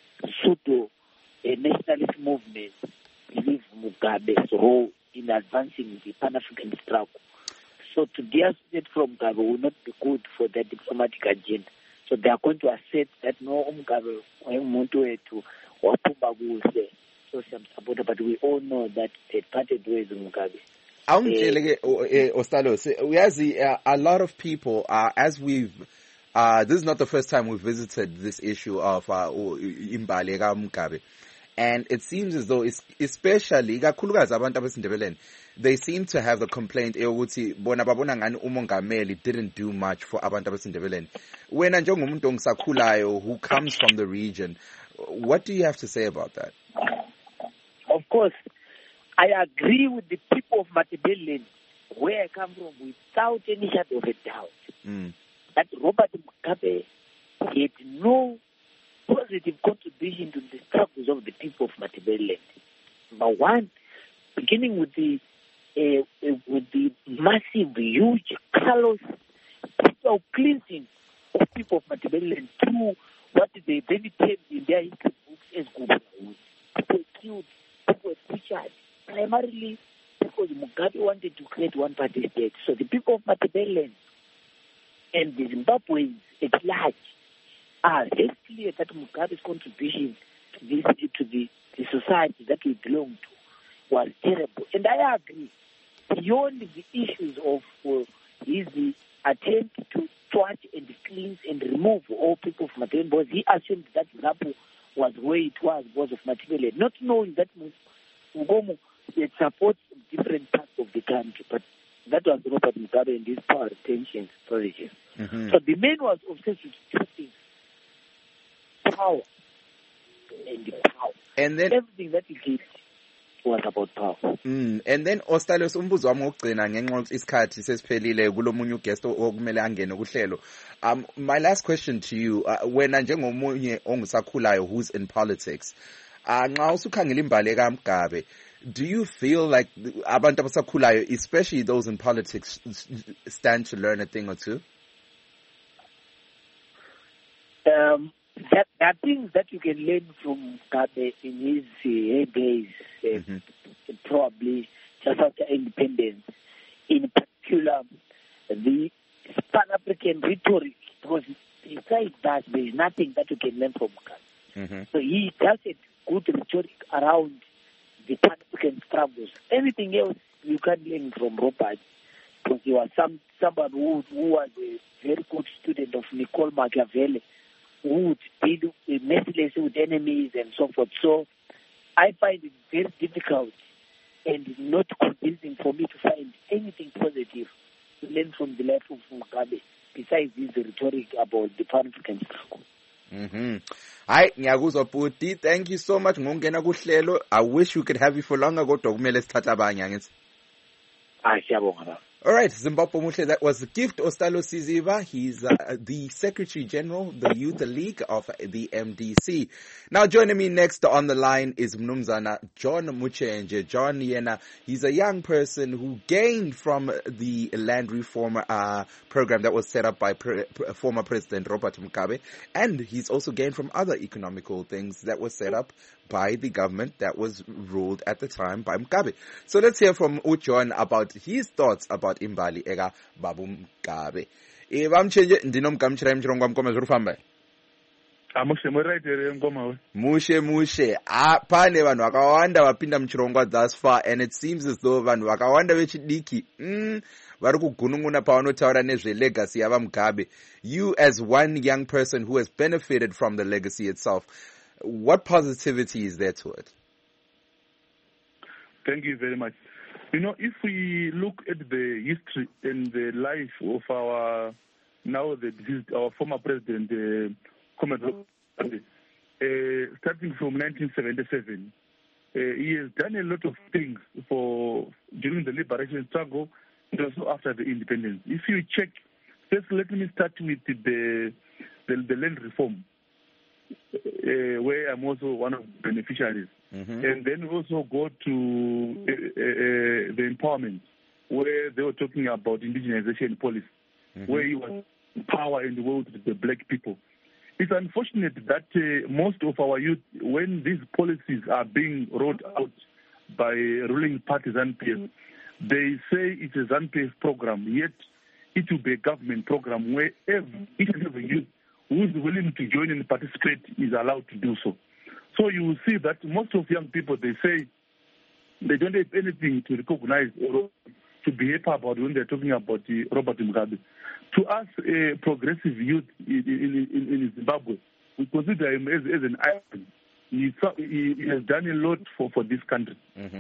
pseudo-nationalist movements believe Mugabe's role in advancing the Pan-African struggle. So to dissociate from Mugabe will not be good for their diplomatic agenda. So they are going to assert that no Mugabe umuntu wethu waphuma kuhle so siyamsupporta, but we all know that they parted ways with Mugabe. Awungitshele ke Ostalos, uyazi a lot of people uh, as we've uh, this is not the first time we've visited this issue of uh, imbali ka Mugabe, and it seems as though it's, especially kakhulukazi abantu abesindebeleni, they seem to have the complaint eyokuthi bona babona ngani umongameli didn't do much for abantu abesindebeleni. Wena njengomuntu ongisakhulayo who comes from the region, what do you have to say about that? Of course, I agree with the people of Matabeleland, where I come from, without any shadow of a doubt, mm. that Robert Mugabe had no positive contribution to the struggles of the people of Matabeleland. Number one, beginning with the uh, uh, with the massive, huge, callous, brutal cleansing of people of Matabeleland through what they then termed in their history books as Gubu. People killed, people were butchered, primarily because Mugabe wanted to create one party state. So the people of Matabeleland and the Zimbabweans at large are very clear that Mugabe's contribution to this to the, the society that we belong to was terrible. And I agree. Beyond the issues of uh, his attempt to thwart and cleanse and remove all people from Matabeleland, because he assumed that Zimbabwe was where it was because of Matabeleland, not knowing that Mugomo had supports different parts of the country, but that was Robert Mugabe and his power retention strategies. Mm-hmm. So the man was obsessed with two things: power and the power. And then everything that he did was about power. Mm. And then Ostalos, umbuzo wami wokugcina ngenxa isikhathi sesiphelile kulomunye uguest okumele angene kuhlelo. Um my last question to you, uh, wena njengomunye ongisakhulayo who's in politics, uh, nxa usukhangela imbali kaMgabe, do you feel like abantu abasakhulayo, especially those in politics, stand to learn a thing or two? Um That, there are things that you can learn from Mugabe in his uh, days, uh, mm-hmm. probably just after independence. In particular, the Pan-African rhetoric, because besides that, there is nothing that you can learn from Mugabe. Mm-hmm. So he does a good rhetoric around the Pan-African struggles. Anything else you can learn from Robert, because he was some someone who, who was a very good student of Nicole Machiavelli, who would deal mercilessly with enemies and so forth. So I find it very difficult and not convincing for me to find anything positive to learn from the life of Mugabe besides his rhetoric about the Pan-African struggle. Mm-hmm. Hi, ngiyakuzwa Puti. Thank you so much ngongena kuhlelo. I wish we could have you for longer, kodwa kumele sithatha abanye angithi. Ah, siyabonga. All right, Zimbabwe Muhle, that was Gift Ostalo Siziva. He's uh, the Secretary General, the Youth League of the M D C. Now joining me next on the line is Mnumzana John Muchenje. John Yena, he's a young person who gained from the land reform uh, program that was set up by pre- former President Robert Mugabe, and he's also gained from other economical things that were set up by the government that was ruled at the time by Mugabe. So let's hear from Ujon about his thoughts about Imbali ega Babu Mugabe. E bamchenje ndinomgamchira emchirongwa mkoma zvirufamba. Amushe muraitire ngoma we. Mushe mushe. Ah, pane vanhu vakawanda vapinda muchirongwa thus far, and it seems as though vanhu vakawanda vechidiki mm, vari kugunun'una pavanotaura nezve legacy yava Mugabe. You as one young person who has benefited from the legacy itself, what positivity is there to it? Thank you very much. You know, if we look at the history and the life of our now the our former president, uh, Comrade, uh, starting from nineteen seventy-seven, uh, he has done a lot of things for during the liberation struggle and also after the independence. If you check, first let me start with the the, the land reform. Uh, where I'm also one of the beneficiaries. Mm-hmm. And then we also go to uh, uh, the empowerment, where they were talking about indigenization policy, mm-hmm. where he was in power in the world with the black people. It's unfortunate that uh, most of our youth, when these policies are being rolled out by ruling party ZANU P F, they say it's a ZANU P F program, yet it will be a government program where every, each and every youth who is willing to join and participate is allowed to do so. So you will see that most of young people, they say they don't have anything to recognize or to be happy about when they're talking about uh, Robert Mugabe. To us, a uh, progressive youth in, in, in, in Zimbabwe, we consider him as, as an icon. He, he has done a lot for, for this country. Mm-hmm.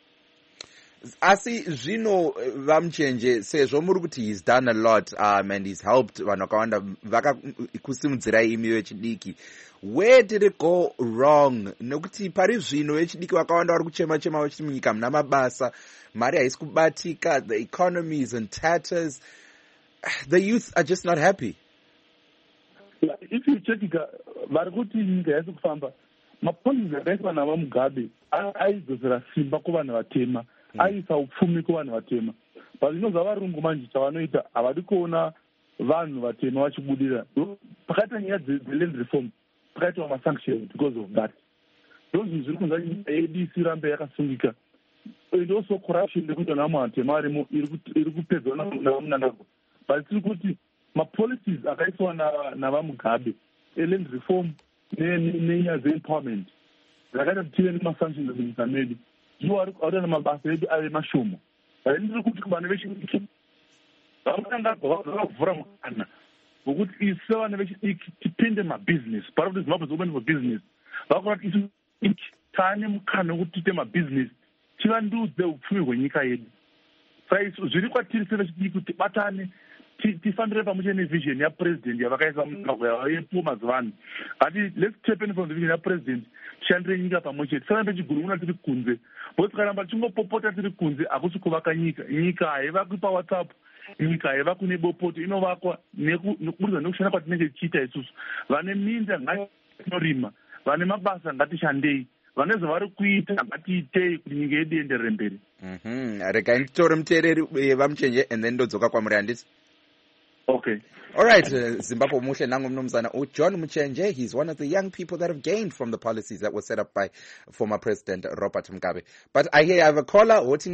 Asi zvino vamchenje sezvo muri kuti he's done a lot um, and he's helped vanhu vakawanda vakakusimudzirai imi vechidiki. Where did it go wrong? Nekuti pari zvino vechidiki vakawanda vari kuchema chema vachiti munyika muna mabasa, mari haisi kubatika, the economy is in tatters. The youth are just not happy. If you check it, vari kuti nyika haisi kufamba, mapolisi akaiswa nava Mugabe aizodzera simba kuvanhu vatema, aisa upfumi kuvanhu vatema. Pazvinozva varungu manje chavanoita havadi kuona vanhu vatema vachibudira. Pakaita nyaya dzeland reform, pakaitwa masanctions because of that. Ndozvinhu zviri kunza nyika yedu isirambe yakasungika. And also corruption nekuti vanhu vamwe vatema varimo iri kupedzwa navamunangagwa. But tiri kuti mapolicies akaiswa nava Mugabe, eland reform nenyaya dzeempowerment, zvakaita kuti tive nemasanctions munyika medu. You are out of my bus, maybe I am a shumo. I didn't look to conversation. I'm not from Anna. But what is so innovation to pin them a business? Part of this mob is open for business. But what is each time can to them a business? Children do the free when you can. So it's really quite serious. You could batani. Tifandre pamoja vision ya president ya vakaisa mkwa ya puma zvan. Ati let's step in from the vision ya president. Chandre nyika pamoja. Sana pechi guruna tiri kunze. Both karamba chungo popota tiri kunze akusu kuvaka nyika. Nyika eva kupa WhatsApp. Nyika eva kune bopoto inovakwa nekubuza nekushana kwa tinenge chita isusu. Vane minda ngati norima. Vane mabasa ngati shandei. Vane zvari kuita ngati itei kuti nyika yedu ienderere mberi. Mhm. Reka nditore muteereri vamchenje and then ndodzoka kwamuri handisi. Okay. All right, uh, Zimbabwe Muhle nangu mnumzana John Muchenje. He's one of the young people that have gained from the policies that were set up by former President Robert Mugabe. But I hear I have a caller. One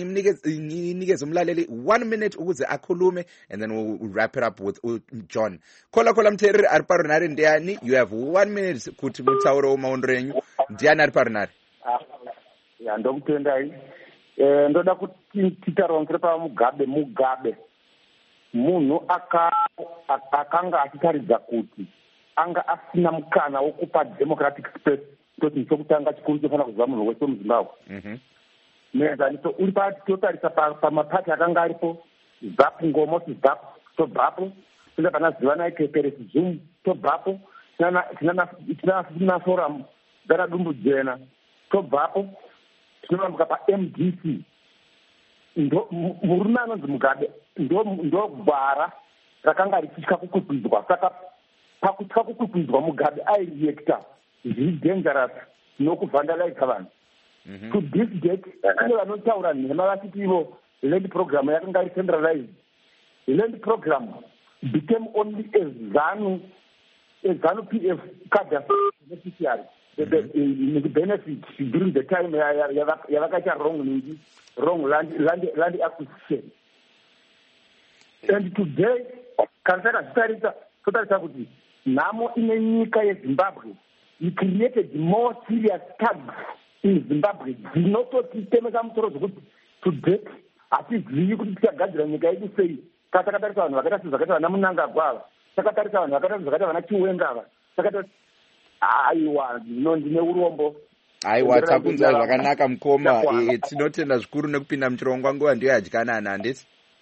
minute ukuze akhulume, and then we'll wrap it up with John. Caller caller mterere ariparunari ndiani. You have one minute kuti mutauro maondo enyu. Ndiani ariparunari? Ya ndokutendai. Eh ndoda kuti titaronzere pa Mugabe Mugabe. Munhu akanga achitaridza kuti anga asina mukana wokupa democratic space kuti chokutanga chikuru chofana kuziva munhu wese muzimbabwe. Muenzaniso uri totarisa pamapati akanga aripo, zap ngomoti zap tobvapo, tinga pana zivanai keperesi zoom tobvapo, tina forum dana dumbu jena tobvapo, tinovambuka pa M D C murume anonzi Mugabe ndogwara rakanga richitya kukwikwidzwa. Saka pakutya kukwikwidzwa Mugabe aireacta zviri dangerous nokuvhandaliza vanhu. To this date, kune vanotaura nhema vachiti ivo land program yakanga iri centralized. Land program became only a ZANU, a ZANU P F cadre beneficiary. The, the, the, the benefits during the time yavakaita wrong wrong land, land, land acquisition. And today, kansara zitarisa totarisa kuti nhamo ine nyika yeZimbabwe, he created more serious thugs in Zimbabwe. Dzinototi temesa musoro zvokuti today hatizivi kuti tichagadzira nyika yedu sei. Takatarisa vanhu vakaita sezvakaita vana Munangagwa ava, takatarisa vanhu vakaita sezvakaita vana Chiwenga ava, takatarisa aiwa zvino ndine urombo. Aiwa takunzwa zvakanaka mukoma. E, tinotenda zvikuru nekupinda muchirongwa nguva ndiyo yadyanana handiti?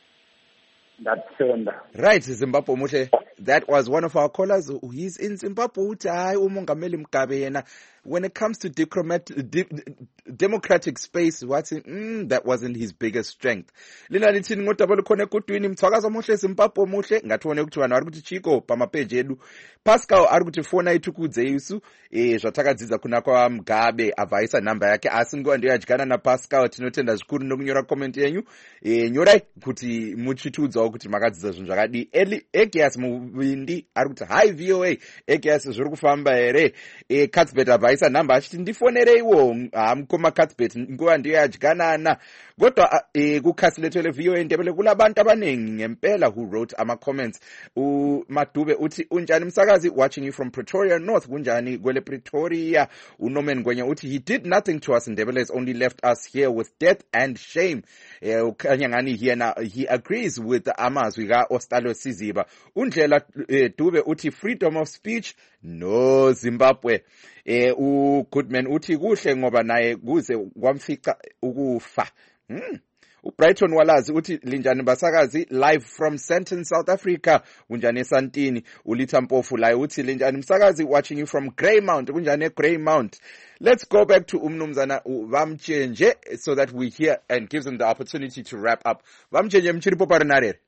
Ndatenda. Right, Zimbabwe Muhle. That was one of our callers. He's in Zimbabwe. Uthi hayi umongameli Mugabe yena when it comes to de democratic space what's mm, that wasn't his biggest strength. Lina lithini ngodaba lukhona ekudwini Mthwakaza Muhle Zimbabwe Muhle ngathione ukuthi vanhu vari kuti chiko pamapeji edu. Pascal ari kuti fona itukudze isu eh zvatakadzidza kuna kwa Mugabe avhaisa namba yake asi nguva ndiyo yadyana naPascal. Tinotenda zvikuru nokunyora comment yenyu. Eh nyorai kuti muchitudzawo kuti makadzidza zvinhu zvakadi. Egias Muvindi ari kuti hi V O A Egias zviri kufamba here. Eh Cuthbert avhaisa namba achiti ndifonereiwo hamukoma Cuthbert nguva ndiyo yadyanana. Kodwa eh kukhasi lethu le V O A Ndebele kulabantu abaningi ngempela who wrote ama comments. uMadube uthi unjani msakazi watching you from Pretoria North kunjani kwele Pretoria. uNomen Ngwenya uthi he did nothing to us. Ndebele has only left us here with death and shame. eh ukhanya ngani yena he agrees with the amazwi ka Ostalo Siziba. Undlela eh, Dube uthi freedom of speech no Zimbabwe. eh uGoodman uthi kuhle ngoba naye kuze kwamfica ukufa. Hmm. uBrighton Walazi uthi linjani basakazi live from Sandton South Africa. Unjani Santini. Ulitha Mpofu la uthi linjani msakazi watching you from Greymount. Kunjani Greymount. Let's go back to umnumzana Vamchenje so that we hear and gives them the opportunity to wrap up. Vamchenje mchiripo parinare.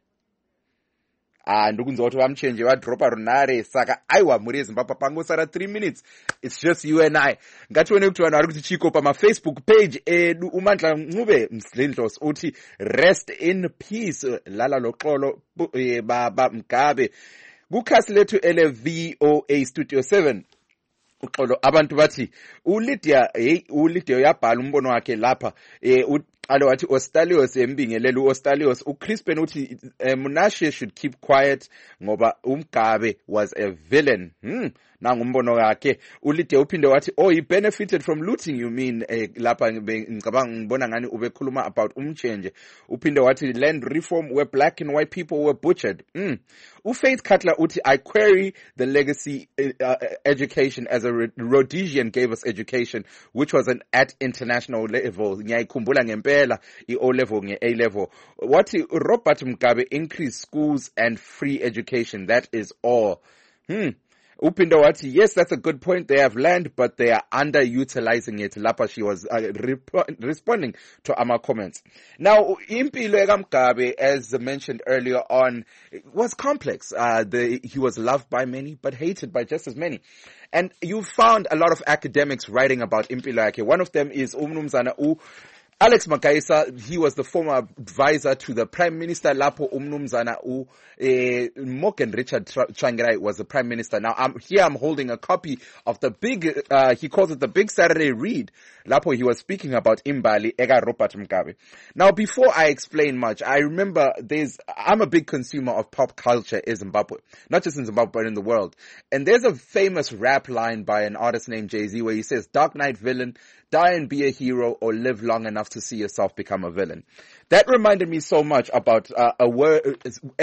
Ah, ndukunzwa kuti Vamchenje wadropa runare saka aiwa muri Zimbabwe pangosara three minutes. It's just you and I. Ngatione kuti vanhu vari kuti chiko pama Facebook page edu. uMandla Ncube Mslindlos uthi rest in peace lala loxolo eh, baba Mugabe. Kukhasi lethu ele V O A Studio seven uxolo abantu bathi uLydia hey uLydia yabhala umbono wakhe lapha eh alo wathi Ostalios embingelelo uOstalios. uCrispen uthi uh, Munashe should keep quiet ngoba uMgabe was a villain. hmm nangu umbono wakhe. uLydia uphinde wathi oh he benefited from looting you mean eh, lapha ngicabanga ngibona ngani ubekhuluma about umchange. Uphinde wathi land reform where black and white people were butchered. hmm uFaith Cutler uthi I query the legacy uh, education as a Rhodesian gave us education which was an at international level. Ngiyayikhumbula ngempela i-O level nge-A level. Wathi Robert Mugabe increase schools and free education, that is all. hmm Uphinde wathi yes that's a good point, they have land but they are underutilizing it. Lapha she was uh, rep responding to our comments. Now impilo kaMugabe as mentioned earlier on was complex. uh, the, he was loved by many but hated by just as many. And you found a lot of academics writing about impilo yakhe. One of them is umnumzana u Alex Makaisa. He was the former advisor to the Prime Minister. Lapo umnumzana u eh, Morgan Richard Tsvangirai was the Prime Minister. Now I'm here I'm holding a copy of the big uh, he calls it the Big Saturday Read. Lapo he was speaking about Imbali eka Robert Mugabe. Now before I explain much, I remember there's I'm a big consumer of pop culture in Zimbabwe. Not just in Zimbabwe but in the world. And there's a famous rap line by an artist named Jay-Z where he says Dark Knight villain, die and be a hero or live long enough to see yourself become a villain. That reminded me so much about uh, a word,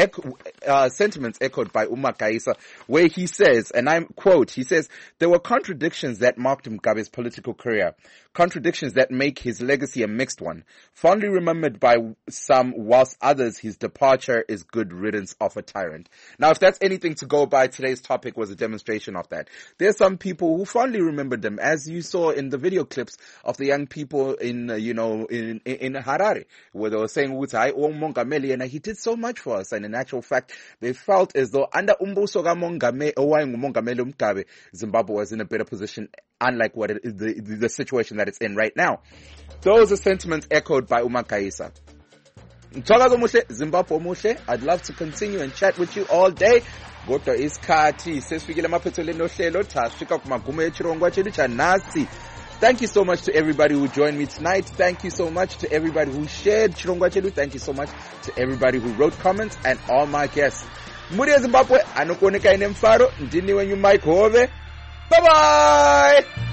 uh, sentiments echoed by Uma Kaisa, where he says, and I quote, he says, there were contradictions that marked Mugabe's political career, contradictions that make his legacy a mixed one, fondly remembered by some, whilst others his departure is good riddance of a tyrant. Now, if that's anything to go by, today's topic was a demonstration of that. There's some people who fondly remembered them, as you saw in the video clips remarks of the young people in, uh, you know, in, in, in Harare, where they were saying, and he did so much for us. And in actual fact, they felt as though under Umbuso Mongameli, Zimbabwe was in a better position, unlike what it is, the, the situation that it's in right now. Those are sentiments echoed by Umakaisa. Zimbabwe muhle. I'd love to continue and chat with you all day. Kodwa isikhathi sesifikile emaphethelweni ohlelo tasifika kumagumo echirongwa chedu chanasi. Thank you so much to everybody who joined me tonight. Thank you so much to everybody who shared chirongwa chedu. Thank you so much to everybody who wrote comments and all my guests. Muri Zimbabwe anokuoneka ine mfaro ndini wenyu Mike Hove. Bye bye.